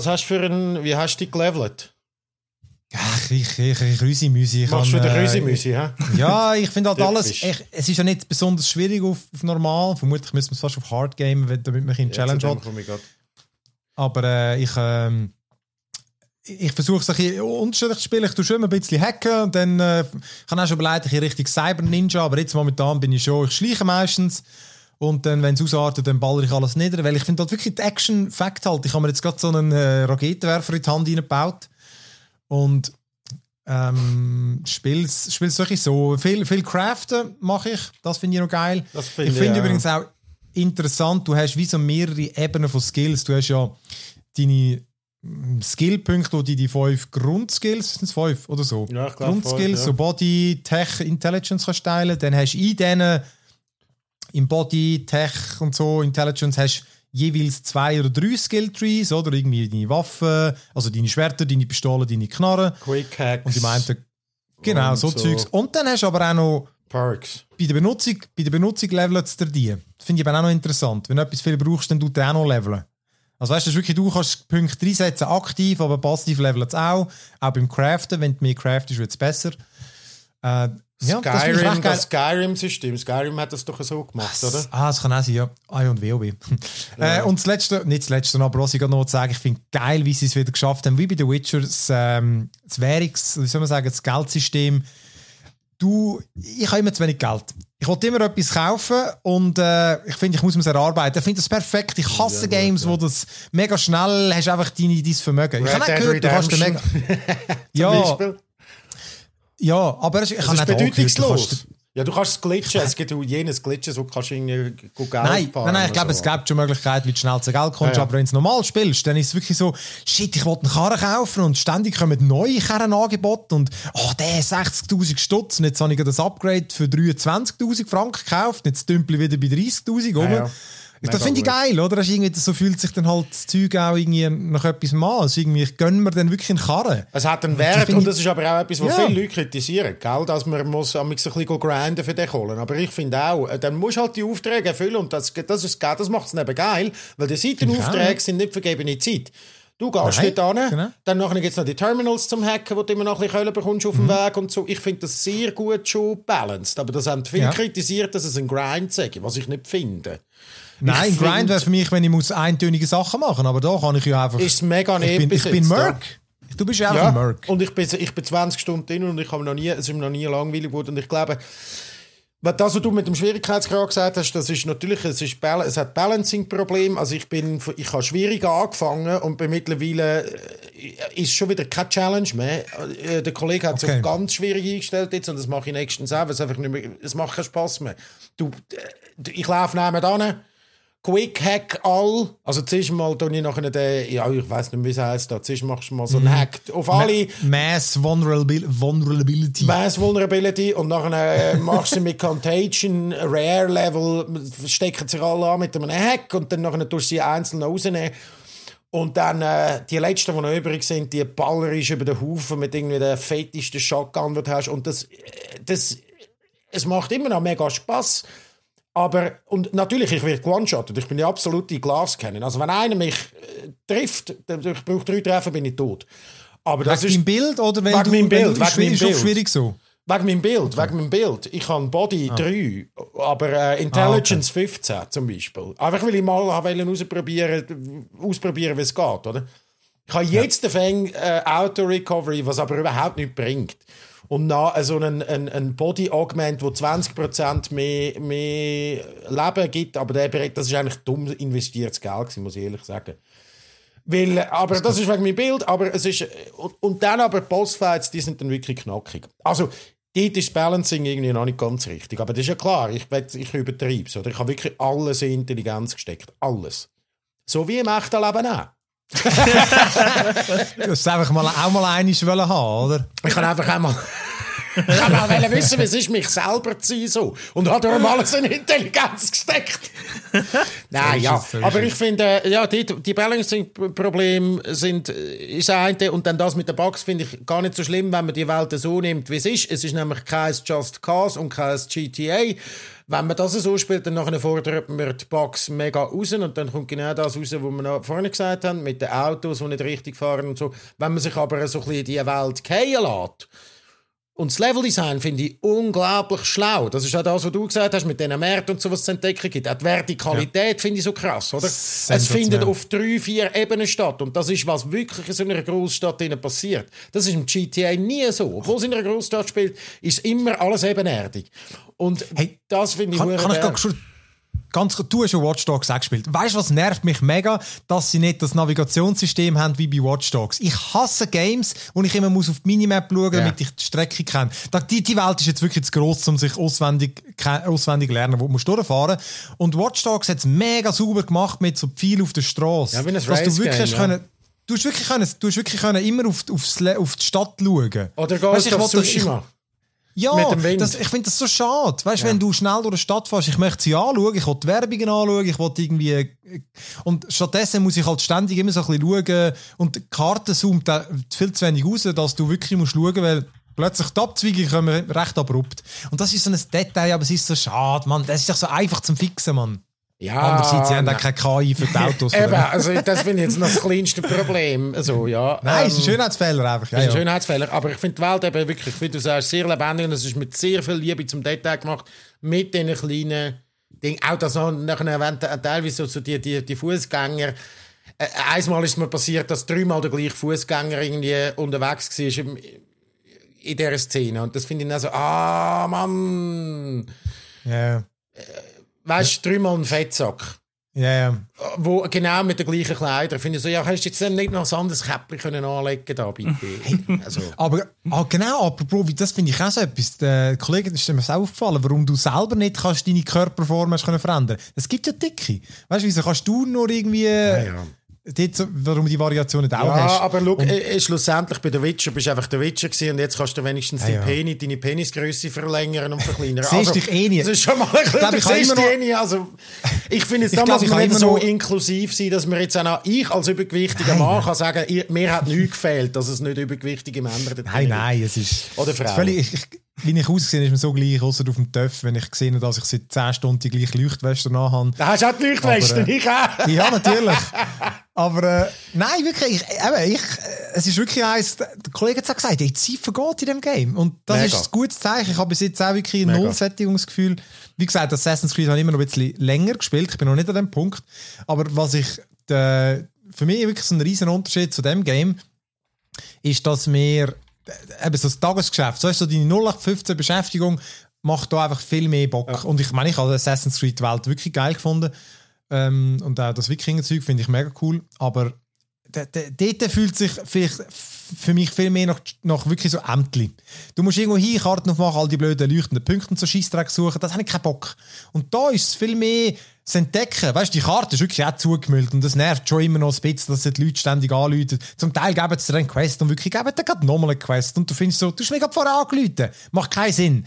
[SPEAKER 2] du dich gelevelt?
[SPEAKER 1] Ach, ich Rüsi-Müsi.
[SPEAKER 2] Machst du wieder Rüsi-Müsi, hä?
[SPEAKER 1] Ja, ich finde halt alles, es ist ja nicht besonders schwierig auf normal, vermutlich müssen wir es fast auf Hard gamen, damit man in Challenge hat. Aber ich versuche es ein bisschen unterschiedlich zu spielen, ich tue schon ein bisschen hacken und dann kann auch schon überlegen, ich Richtung Cyber-Ninja, aber jetzt momentan bin ich schleiche meistens. Und dann, wenn es ausartet, dann baller ich alles nieder, weil ich finde halt wirklich die Action-Fact halt, ich habe mir jetzt gerade so einen Raketenwerfer in die Hand reingebaut. Und spiel's wirklich so. Viel Craften mache ich. Das finde ich noch geil. Ich finde übrigens auch interessant, du hast wie so mehrere Ebenen von Skills. Du hast ja deine Skillpunkte, die 5 Grundskills, sind es 5 oder so?
[SPEAKER 2] Ja, ich glaube
[SPEAKER 1] Grundskills, so Body, Tech, Intelligence kannst du teilen. Dann hast du in denen im Body, Tech und so, Intelligence, hast jeweils 2 oder 3 Skill-Trees, oder irgendwie deine Waffen, also deine Schwerter, deine Pistolen, deine Knarren.
[SPEAKER 2] Quick Hacks.
[SPEAKER 1] Und die meinten, genau, so Zeugs. Und dann hast du aber auch noch
[SPEAKER 2] Perks.
[SPEAKER 1] Bei der Benutzung leveln es dir die. Das finde ich aber auch noch interessant. Wenn du etwas viel brauchst, dann tut er auch noch leveln. Also weißt du, wirklich, du kannst Punkte reinsetzen, aktiv, aber passiv leveln es auch. Auch beim Craften, wenn du mehr craftest, wird es besser.
[SPEAKER 2] Das Skyrim-System. Skyrim hat das doch so gemacht, oder?
[SPEAKER 1] Das kann auch sein, ja. Und WoW. Ja. Und nicht das Letzte, aber was ich gerade noch sagen, ich finde geil, wie sie es wieder geschafft haben, wie bei The Witcher, das wie soll man sagen, das Geldsystem. Ich habe immer zu wenig Geld. Ich wollte immer etwas kaufen und ich finde, ich muss es erarbeiten. Ich finde das perfekt. Ich hasse Games, wo das mega schnell hast einfach dein Vermögen. Ich habe nicht gehört, du kannst mega... Ja, aber ich habe nicht
[SPEAKER 2] bedeutungslos. Ja, du kannst es glitchen. Es gibt jenes Glitchen, so kannst du irgendwie gut Geld
[SPEAKER 1] Nein, ich glaube, es gibt schon Möglichkeiten, wie du schnell zu Geld kommst. Ja. Aber wenn du es normal spielst, dann ist es wirklich so, shit, ich wollte einen Karren kaufen und ständig kommen neue Karrenangebote und der 60'000 Stutz und jetzt habe ich das Upgrade für 23'000 Franken gekauft, jetzt dümpel ich wieder bei 30'000 rum. Ja. Das finde ich geil, oder? So fühlt sich dann halt das Zeug auch irgendwie nach etwas an. Also irgendwie, ich gönne mir dann wirklich einen Karren.
[SPEAKER 2] Es hat einen Wert und das ist aber auch etwas, was viele Leute kritisieren, gell? Dass man muss ein bisschen grinden für den holen. Aber ich finde auch, dann musst du halt die Aufträge erfüllen und das macht es eben geil, weil die Seitenaufträge sind nicht vergebene Zeit. Du gehst dort hin, genau. Dann gibt es noch die Terminals zum Hacken, wo du immer noch ein bisschen bekommst auf dem Weg und so. Ich finde das sehr gut schon balanced, aber das haben viele kritisiert, dass es ein Grind sei, was ich nicht finde.
[SPEAKER 1] Nein, Grind wäre für mich, wenn ich eintönige Sachen machen muss, aber da kann ich ja einfach...
[SPEAKER 2] Ist mega
[SPEAKER 1] ich bin Merc. Du bist ja auch ein Merc.
[SPEAKER 2] Und ich bin 20 Stunden drin und es ist mir noch nie langweilig geworden und ich glaube... Das, was du mit dem Schwierigkeitsgrad gesagt hast, das ist natürlich, es hat Balancing-Probleme. Also ich habe schwierig angefangen und mittlerweile ist schon wieder keine Challenge mehr. Der Kollege hat es auf ganz schwierig eingestellt jetzt und das mache ich nächstens auch, weil es macht keinen Spass mehr. Ich laufe nebenan, Quick Hack all. Also zuerst mal tue ich nachher ich weiss nicht, wie es heisst da. Zuerst machst du mal so einen Hack auf alle.
[SPEAKER 1] Mass Vulnerability.
[SPEAKER 2] Mass Vulnerability. Und nachher machst du mit Contagion, Rare Level, stecken sich alle an mit einem Hack und dann nachher tust du sie einzeln rausnehmen. Und dann die letzten, die noch übrig sind, die ballerisch über den Haufen mit irgendwie der fettesten Shotgun, die du hast. Und es macht immer noch mega Spass. Aber, und natürlich, ich werde one-shotted. Ich bin die absolute Glascannon. Also wenn einer mich trifft, ich brauche 3 Treffer, bin ich tot. Aber das ist
[SPEAKER 1] dein Bild oder wenn
[SPEAKER 2] wegen meinem Bild,
[SPEAKER 1] ist auch schwierig so?
[SPEAKER 2] Wegen meinem Bild. Ich habe Body 3, aber Intelligence 15 zum Beispiel. Einfach weil ich mal ausprobieren, wie es geht, oder? Ich habe jetzt den Auto-Recovery, was aber überhaupt nichts bringt. Und so ein Body-Augment, der 20% mehr Leben gibt, aber das ist eigentlich dumm investiertes Geld, muss ich ehrlich sagen. Aber das ist wegen meinem Bild, aber es ist... Und dann aber Bossfights, die sind dann wirklich knackig. Also, dort ist das Balancing irgendwie noch nicht ganz richtig. Aber das ist ja klar, ich übertreibe es. Ich habe wirklich alles in Intelligenz gesteckt. Alles. So wie im echten Leben auch.
[SPEAKER 1] Du hast einfach auch mal einmal haben, oder?
[SPEAKER 2] Ich kann einfach einmal... Ich kann auch wissen, wie es ist, mich selber zu sein. So. Und hat darum alles in Intelligenz gesteckt. Nein, ja. Aber ich finde, die Balancing-Probleme ist eine. Und dann das mit den Bugs finde ich gar nicht so schlimm, wenn man die Welt so nimmt, wie es ist. Es ist nämlich kein Just Cause und kein GTA. Wenn man das so spielt, dann fordert man die Bugs mega raus und dann kommt genau das raus, was wir noch vorne gesagt haben, mit den Autos, die nicht richtig fahren und so. Wenn man sich aber so ein bisschen in die Welt fallen lässt, und das Leveldesign finde ich unglaublich schlau. Das ist auch das, was du gesagt hast, mit diesen Märkten und so, was es zu entdecken gibt. Auch die Vertikalität finde ich so krass, oder? Es findet auf 3-4 Ebenen statt. Und das ist, was wirklich in so einer Großstadt passiert. Das ist im GTA nie so. Obwohl es in einer Großstadt spielt, ist immer alles ebenerdig. Und das finde ich
[SPEAKER 1] du hast schon Watch Dogs auch gespielt. Weißt du, was nervt mich mega? Dass sie nicht das Navigationssystem haben wie bei Watch Dogs. Ich hasse Games, wo ich immer auf die Minimap schauen muss, damit ich die Strecke kenne. Die Welt ist jetzt wirklich zu gross, um sich auswendig lernen, wo du durchfahren musst. Und Watch Dogs hat es mega sauber gemacht mit so Pfeilen auf der Straße.
[SPEAKER 2] Ja, wie ein Race-Game,
[SPEAKER 1] Du hast wirklich immer auf die Stadt schauen.
[SPEAKER 2] Oder Ghost of Tsushima.
[SPEAKER 1] Ja,
[SPEAKER 2] mit dem Wind.
[SPEAKER 1] ich finde das so schade. Weißt du, wenn du schnell durch die Stadt fährst, ich möchte sie anschauen, ich will die Werbungen anschauen, ich will irgendwie... Und stattdessen muss ich halt ständig immer so ein bisschen schauen und die Karte zoomt viel zu wenig raus, dass du wirklich musst schauen, weil plötzlich die Abzweigungen kommen recht abrupt. Und das ist so ein Detail, aber es ist so schade, Mann. Das ist doch so einfach zum Fixen, Mann.
[SPEAKER 2] Ja,
[SPEAKER 1] andererseits, sie haben auch keine KI für die Autos.
[SPEAKER 2] Eben, also das finde ich jetzt noch das kleinste Problem. Also, ja,
[SPEAKER 1] Nein, es ist ein Schönheitsfehler einfach.
[SPEAKER 2] Ja, ist ein Schönheitsfehler, aber ich finde die Welt eben wirklich, wie du sagst, sehr lebendig und es ist mit sehr viel Liebe zum Detail gemacht, mit diesen kleinen Dingen. Auch das noch, nachher teilweise so die Fußgänger. Einmal ist es mir passiert, dass 3-mal der gleiche Fußgänger irgendwie unterwegs war in dieser Szene. Und das finde ich dann so, Mann.
[SPEAKER 1] Ja.
[SPEAKER 2] Weißt du, 3-mal ein Fettsack.
[SPEAKER 1] Ja.
[SPEAKER 2] Wo genau mit den gleichen Kleidern. Finde ich so, ja, hast du jetzt nicht noch ein anderes Käppchen anlegen können da, bitte? Also.
[SPEAKER 1] Aber genau, apropos, das finde ich auch so etwas. Der Kollege ist mir auch aufgefallen, warum du selber nicht kannst deine Körperform verändern. Es gibt ja Dicke. Weißt du, wieso kannst du nur irgendwie... Ja. Dort, warum die Variation nicht auch hast.
[SPEAKER 2] Ja, aber schau, schlussendlich bei der Witcher bist du einfach der Witcher gewesen und jetzt kannst du wenigstens deine Penisgröße verlängern und verkleinern.
[SPEAKER 1] Siehst dich eh nie.
[SPEAKER 2] Das ist schon mal ein bisschen, du siehst dich eh nie. Also, ich finde es, da muss man nicht so inklusiv sein, dass man jetzt auch noch, ich als übergewichtiger Mann kann sagen, mir hat nichts gefehlt, dass es nicht übergewichtige Männer dort
[SPEAKER 1] Nein, es ist...
[SPEAKER 2] Oder Frauen.
[SPEAKER 1] Wie ich ausgesehen ist mir so gleich, außer auf dem Töff, wenn ich gesehen habe, dass ich seit 10 Stunden die gleiche Leuchtweste habe.
[SPEAKER 2] Da hast du auch die Leuchtweste, ich auch.
[SPEAKER 1] Ja, natürlich. Aber nein, wirklich, es ist wirklich eins, der Kollege hat es auch gesagt, die Zeit vergeht in dem Game. Und das ist ein gutes Zeichen. Ich habe bis jetzt auch wirklich ein Nullsättigungsgefühl. Wie gesagt, Assassin's Creed habe ich immer noch ein bisschen länger gespielt. Ich bin noch nicht an dem Punkt. Aber was für mich wirklich so ein riesen Unterschied zu dem Game ist, dass wir eben so das Tagesgeschäft, so die 0815 Beschäftigung macht da einfach viel mehr Bock. Ja. Und ich meine, ich habe Assassin's Creed die Welt wirklich geil gefunden. Und auch das Wikinger-Zeug finde ich mega cool. Aber dort fühlt sich vielleicht für mich viel mehr nach wirklich so Ämtli. Du musst irgendwo hin, Karten aufmachen, all die blöden leuchtenden Punkte und so Scheissdreck suchen. Das habe ich keinen Bock. Und da ist es viel mehr zu entdecken. Weißt du, die Karte ist wirklich auch zugemüllt und das nervt schon immer noch ein bisschen, dass die Leute ständig anrufen. Zum Teil geben sie dir einen Quest und wirklich geben dir gerade nochmal einen Quest und du findest so, du hast mich gerade vorher angerufen. Macht keinen Sinn.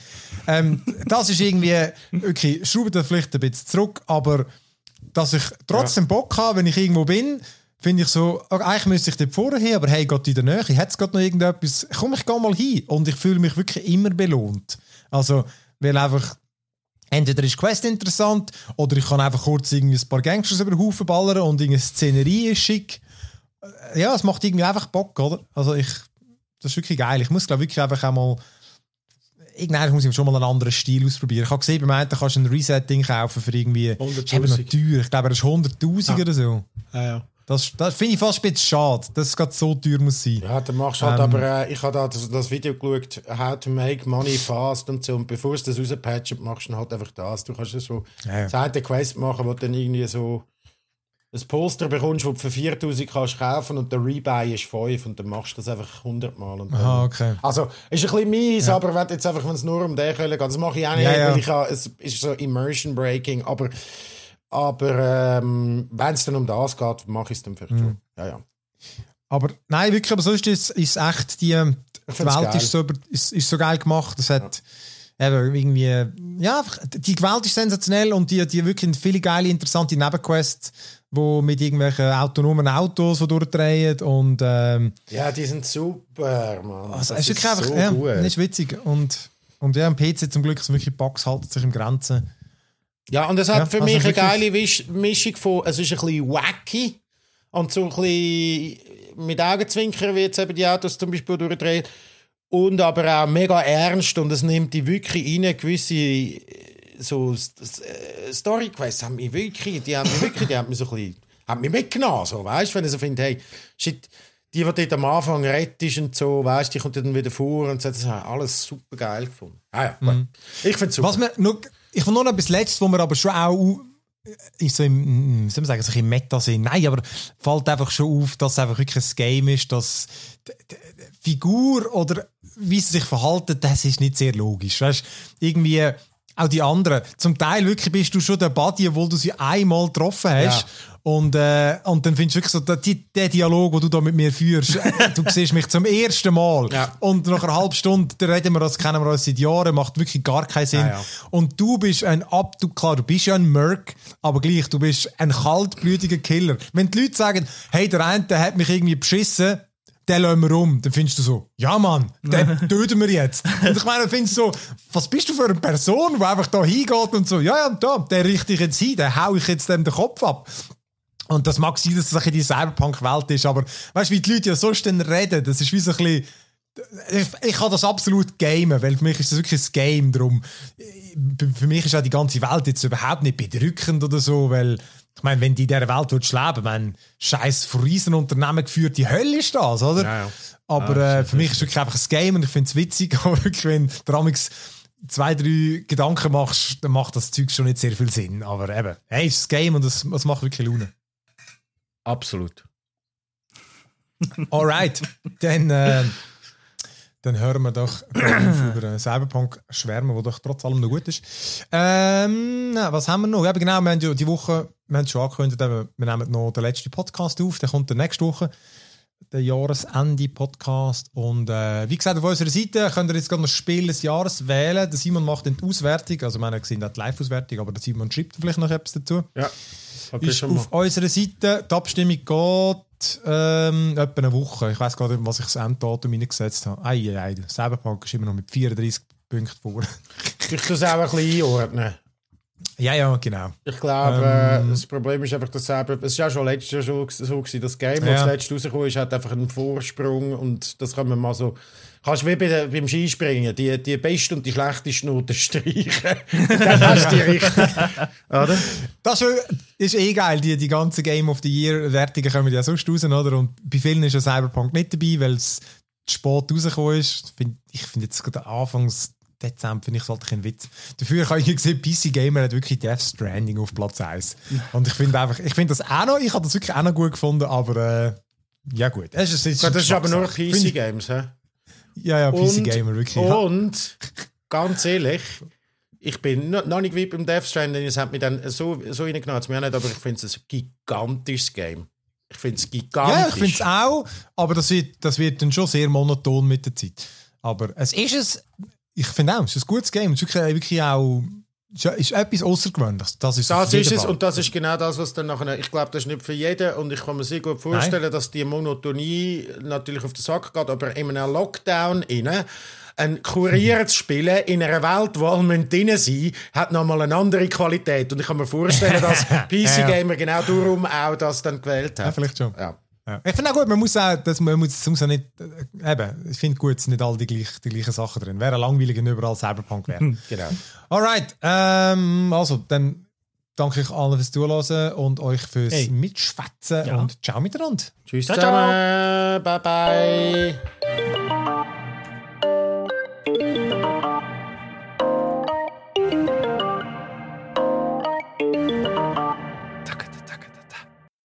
[SPEAKER 1] Das ist irgendwie, okay, schrauben da vielleicht ein bisschen zurück, aber dass ich trotzdem Bock habe, wenn ich irgendwo bin, finde ich so, eigentlich müsste ich dort vorher hin, aber hey, Gott in der Nähe, hat es gerade noch irgendetwas, komm, ich gehe mal hin und ich fühle mich wirklich immer belohnt. Also, weil einfach entweder ist die Quest interessant oder ich kann einfach kurz irgendwie ein paar Gangsters über den Haufen ballern und irgendeine Szenerie ist schick. Ja, es macht irgendwie einfach Bock, oder? Also das ist wirklich geil. Ich muss, glaube ich, wirklich einfach einmal irgendwann muss ich schon mal einen anderen Stil ausprobieren. Ich habe gesehen, beim einen kannst du ein Resetting kaufen für irgendwie 100'000. Teuer. Ich glaube, das ist 100'000 oder so.
[SPEAKER 2] Ja.
[SPEAKER 1] Das finde ich fast ein bisschen schade, dass es gerade so teuer muss sein.
[SPEAKER 2] Ja, dann machst du halt, aber ich habe da das Video geschaut, How to make money fast und so, und bevor es das rauspatcht, machst du dann halt einfach das. Du kannst ja so eine Quest machen, wo du dann irgendwie so ein Poster bekommst, das du für 4'000 kannst kaufen und der Rebuy ist 5 und dann machst du das einfach 100 Mal. Und dann,
[SPEAKER 1] okay.
[SPEAKER 2] Also, ist ein bisschen mies, aber wenn jetzt einfach, wenn es nur um den geht, das mache ich auch nicht, weil es ist so Immersion Breaking, aber wenn es dann um das geht, mache ich es dann vielleicht schon. Ja.
[SPEAKER 1] Aber nein, wirklich, aber sonst ist es echt, die Welt ist so geil gemacht. Es hat eben irgendwie, die Welt ist sensationell und die wirklich viele geile, interessante Nebenquests, die mit irgendwelchen autonomen Autos die durchdrehen und
[SPEAKER 2] ja, die sind super, Mann.
[SPEAKER 1] Also, es ist wirklich einfach, so gut. Das ist witzig und ja, am PC zum Glück, so wirklich Bugs halten sich im Grenzen.
[SPEAKER 2] Ja, und es hat für mich eine geile Mischung von, es ist ein bisschen wacky und so ein bisschen mit Augenzwinkern, wie jetzt eben die Autos zum Beispiel durchdrehen, und aber auch mega ernst und es nimmt die wirklich rein, gewisse so Story-Quests haben mich wirklich so ein bisschen, haben mich mitgenommen, so, weißt du, wenn ich so finde, hey, shit, die dort am Anfang rettest und so, weißt du, die kommt dann wieder vor und so, das habe alles super geil gefunden. Ich finde es super. Ich will noch etwas Letztes, wo wir aber schon auch so im Meta sind. Nein, aber fällt einfach schon auf, dass es einfach wirklich ein Game ist, dass die Figur oder wie sie sich verhalten, das ist nicht sehr logisch. Weißt, irgendwie
[SPEAKER 1] auch die anderen. Zum Teil wirklich bist du schon der Buddy, obwohl du sie einmal getroffen hast. Ja. Und dann findest du wirklich so, der Dialog, den du da mit mir führst, du siehst mich zum ersten Mal. Ja. Und nach einer halben Stunde reden wir, das kennen wir uns seit Jahren, macht wirklich gar keinen Sinn. Ja. Und du bist klar, du bist ja ein Merc, aber gleich, du bist ein kaltblütiger Killer. Wenn die Leute sagen, hey, der eine hat mich irgendwie beschissen, den lassen wir um. Dann findest du so, ja Mann, den töten wir jetzt. Und ich meine, dann findest du so, was bist du für eine Person, die einfach da hingeht und so, ja, der richte ich jetzt hin, den hau ich jetzt dem den Kopf ab. Und das mag sein, dass das in die Cyberpunk-Welt ist, aber weißt du, wie die Leute ja sonst dann reden, das ist wie so ein bisschen, ich kann das absolut gamen, weil für mich ist das wirklich ein Game, darum, für mich ist auch die ganze Welt jetzt überhaupt nicht bedrückend oder so, weil, ich meine, wenn du in dieser Welt willst leben, wenn scheiß von Riesenunternehmen geführt, die Hölle ist das, oder? Ja. Aber für mich ist es wirklich einfach ein Game und ich finde es witzig, aber wirklich, wenn du damals 2-3 Gedanken machst, dann macht das Zeug schon nicht sehr viel Sinn, aber eben, hey, es ist ein Game und das macht wirklich Laune.
[SPEAKER 2] Absolut.
[SPEAKER 1] Alright, dann hören wir doch über Cyberpunk schwärmen, der doch trotz allem noch gut ist. Was haben wir noch? Ja, genau, wir haben ja die Woche, wir haben schon angekündigt, wir nehmen noch den letzten Podcast auf, der kommt dann nächste Woche, der Jahresende-Podcast. Und wie gesagt, auf unserer Seite könnt ihr jetzt gerade noch Spiel des Jahres wählen. Der Simon macht dann die Auswertung, also wir sehen auch die Live-Auswertung, aber der Simon schreibt vielleicht noch etwas dazu. Ja. Ist auf unserer Seite, die Abstimmung geht etwa eine Woche. Ich weiss gar nicht, was ich das Enddatum reingesetzt habe. Der Cyberpunk ist immer noch mit 34 Punkten vor.
[SPEAKER 2] Ich kann es auch ein bisschen einordnen.
[SPEAKER 1] Ja, genau.
[SPEAKER 2] Ich glaube, das Problem ist einfach, dass es ist ja schon letztes Jahr so gewesen, das Game, das letztes rausgekommen ist, hat einfach einen Vorsprung und das kann man mal so... Kannst du wie beim Skispringen die beste und die schlechteste Note streichen. Dann hast du die richtig. Oder?
[SPEAKER 1] Das ist geil. Die ganzen Game of the Year-Wertungen kommen ja sonst raus, oder? Und bei vielen ist ja Cyberpunk nicht dabei, weil es spät rausgekommen ist. Ich finde jetzt gerade Anfangs Dezember finde ich halt ein Witz. Dafür habe ich gesehen, PC Gamer hat wirklich Death Stranding auf Platz 1. Und ich finde das auch noch, ich habe das wirklich auch noch gut gefunden, aber ja gut.
[SPEAKER 2] Das ist aber nur PC Games, hä?
[SPEAKER 1] Ja, PC Gamer, wirklich.
[SPEAKER 2] Und, ganz ehrlich, ich bin noch nicht wie beim Death Stranding, es hat mich dann so reingenommen, aber ich finde es ein gigantisches Game. Ich finde es gigantisch.
[SPEAKER 1] Ja, ich finde es auch, aber das wird dann schon sehr monoton mit der Zeit. Aber ich finde auch, es ist ein gutes Game, es ist wirklich auch... ist etwas Außergewöhnliches. Das ist
[SPEAKER 2] es und das ist genau das, was dann nachher... Ich glaube, das ist nicht für jeden und ich kann mir sehr gut vorstellen, dass die Monotonie natürlich auf den Sack geht, aber in einem Lockdown ein Kurier zu spielen in einer Welt, wo alle drin sein, hat nochmal eine andere Qualität. Und ich kann mir vorstellen, dass PC-Gamer genau darum auch das dann gewählt haben.
[SPEAKER 1] Ja, vielleicht schon. Ja. Ich finde auch gut, man muss auch nicht, ich finde gut, es sind nicht alle die gleichen Sachen drin. Wäre langweilig, wenn überall Cyberpunk wäre.
[SPEAKER 2] Genau.
[SPEAKER 1] Alright, also, dann danke ich allen fürs Zuhören und euch fürs Mitschwätzen und ciao miteinander.
[SPEAKER 2] Tschüss zusammen, bye bye.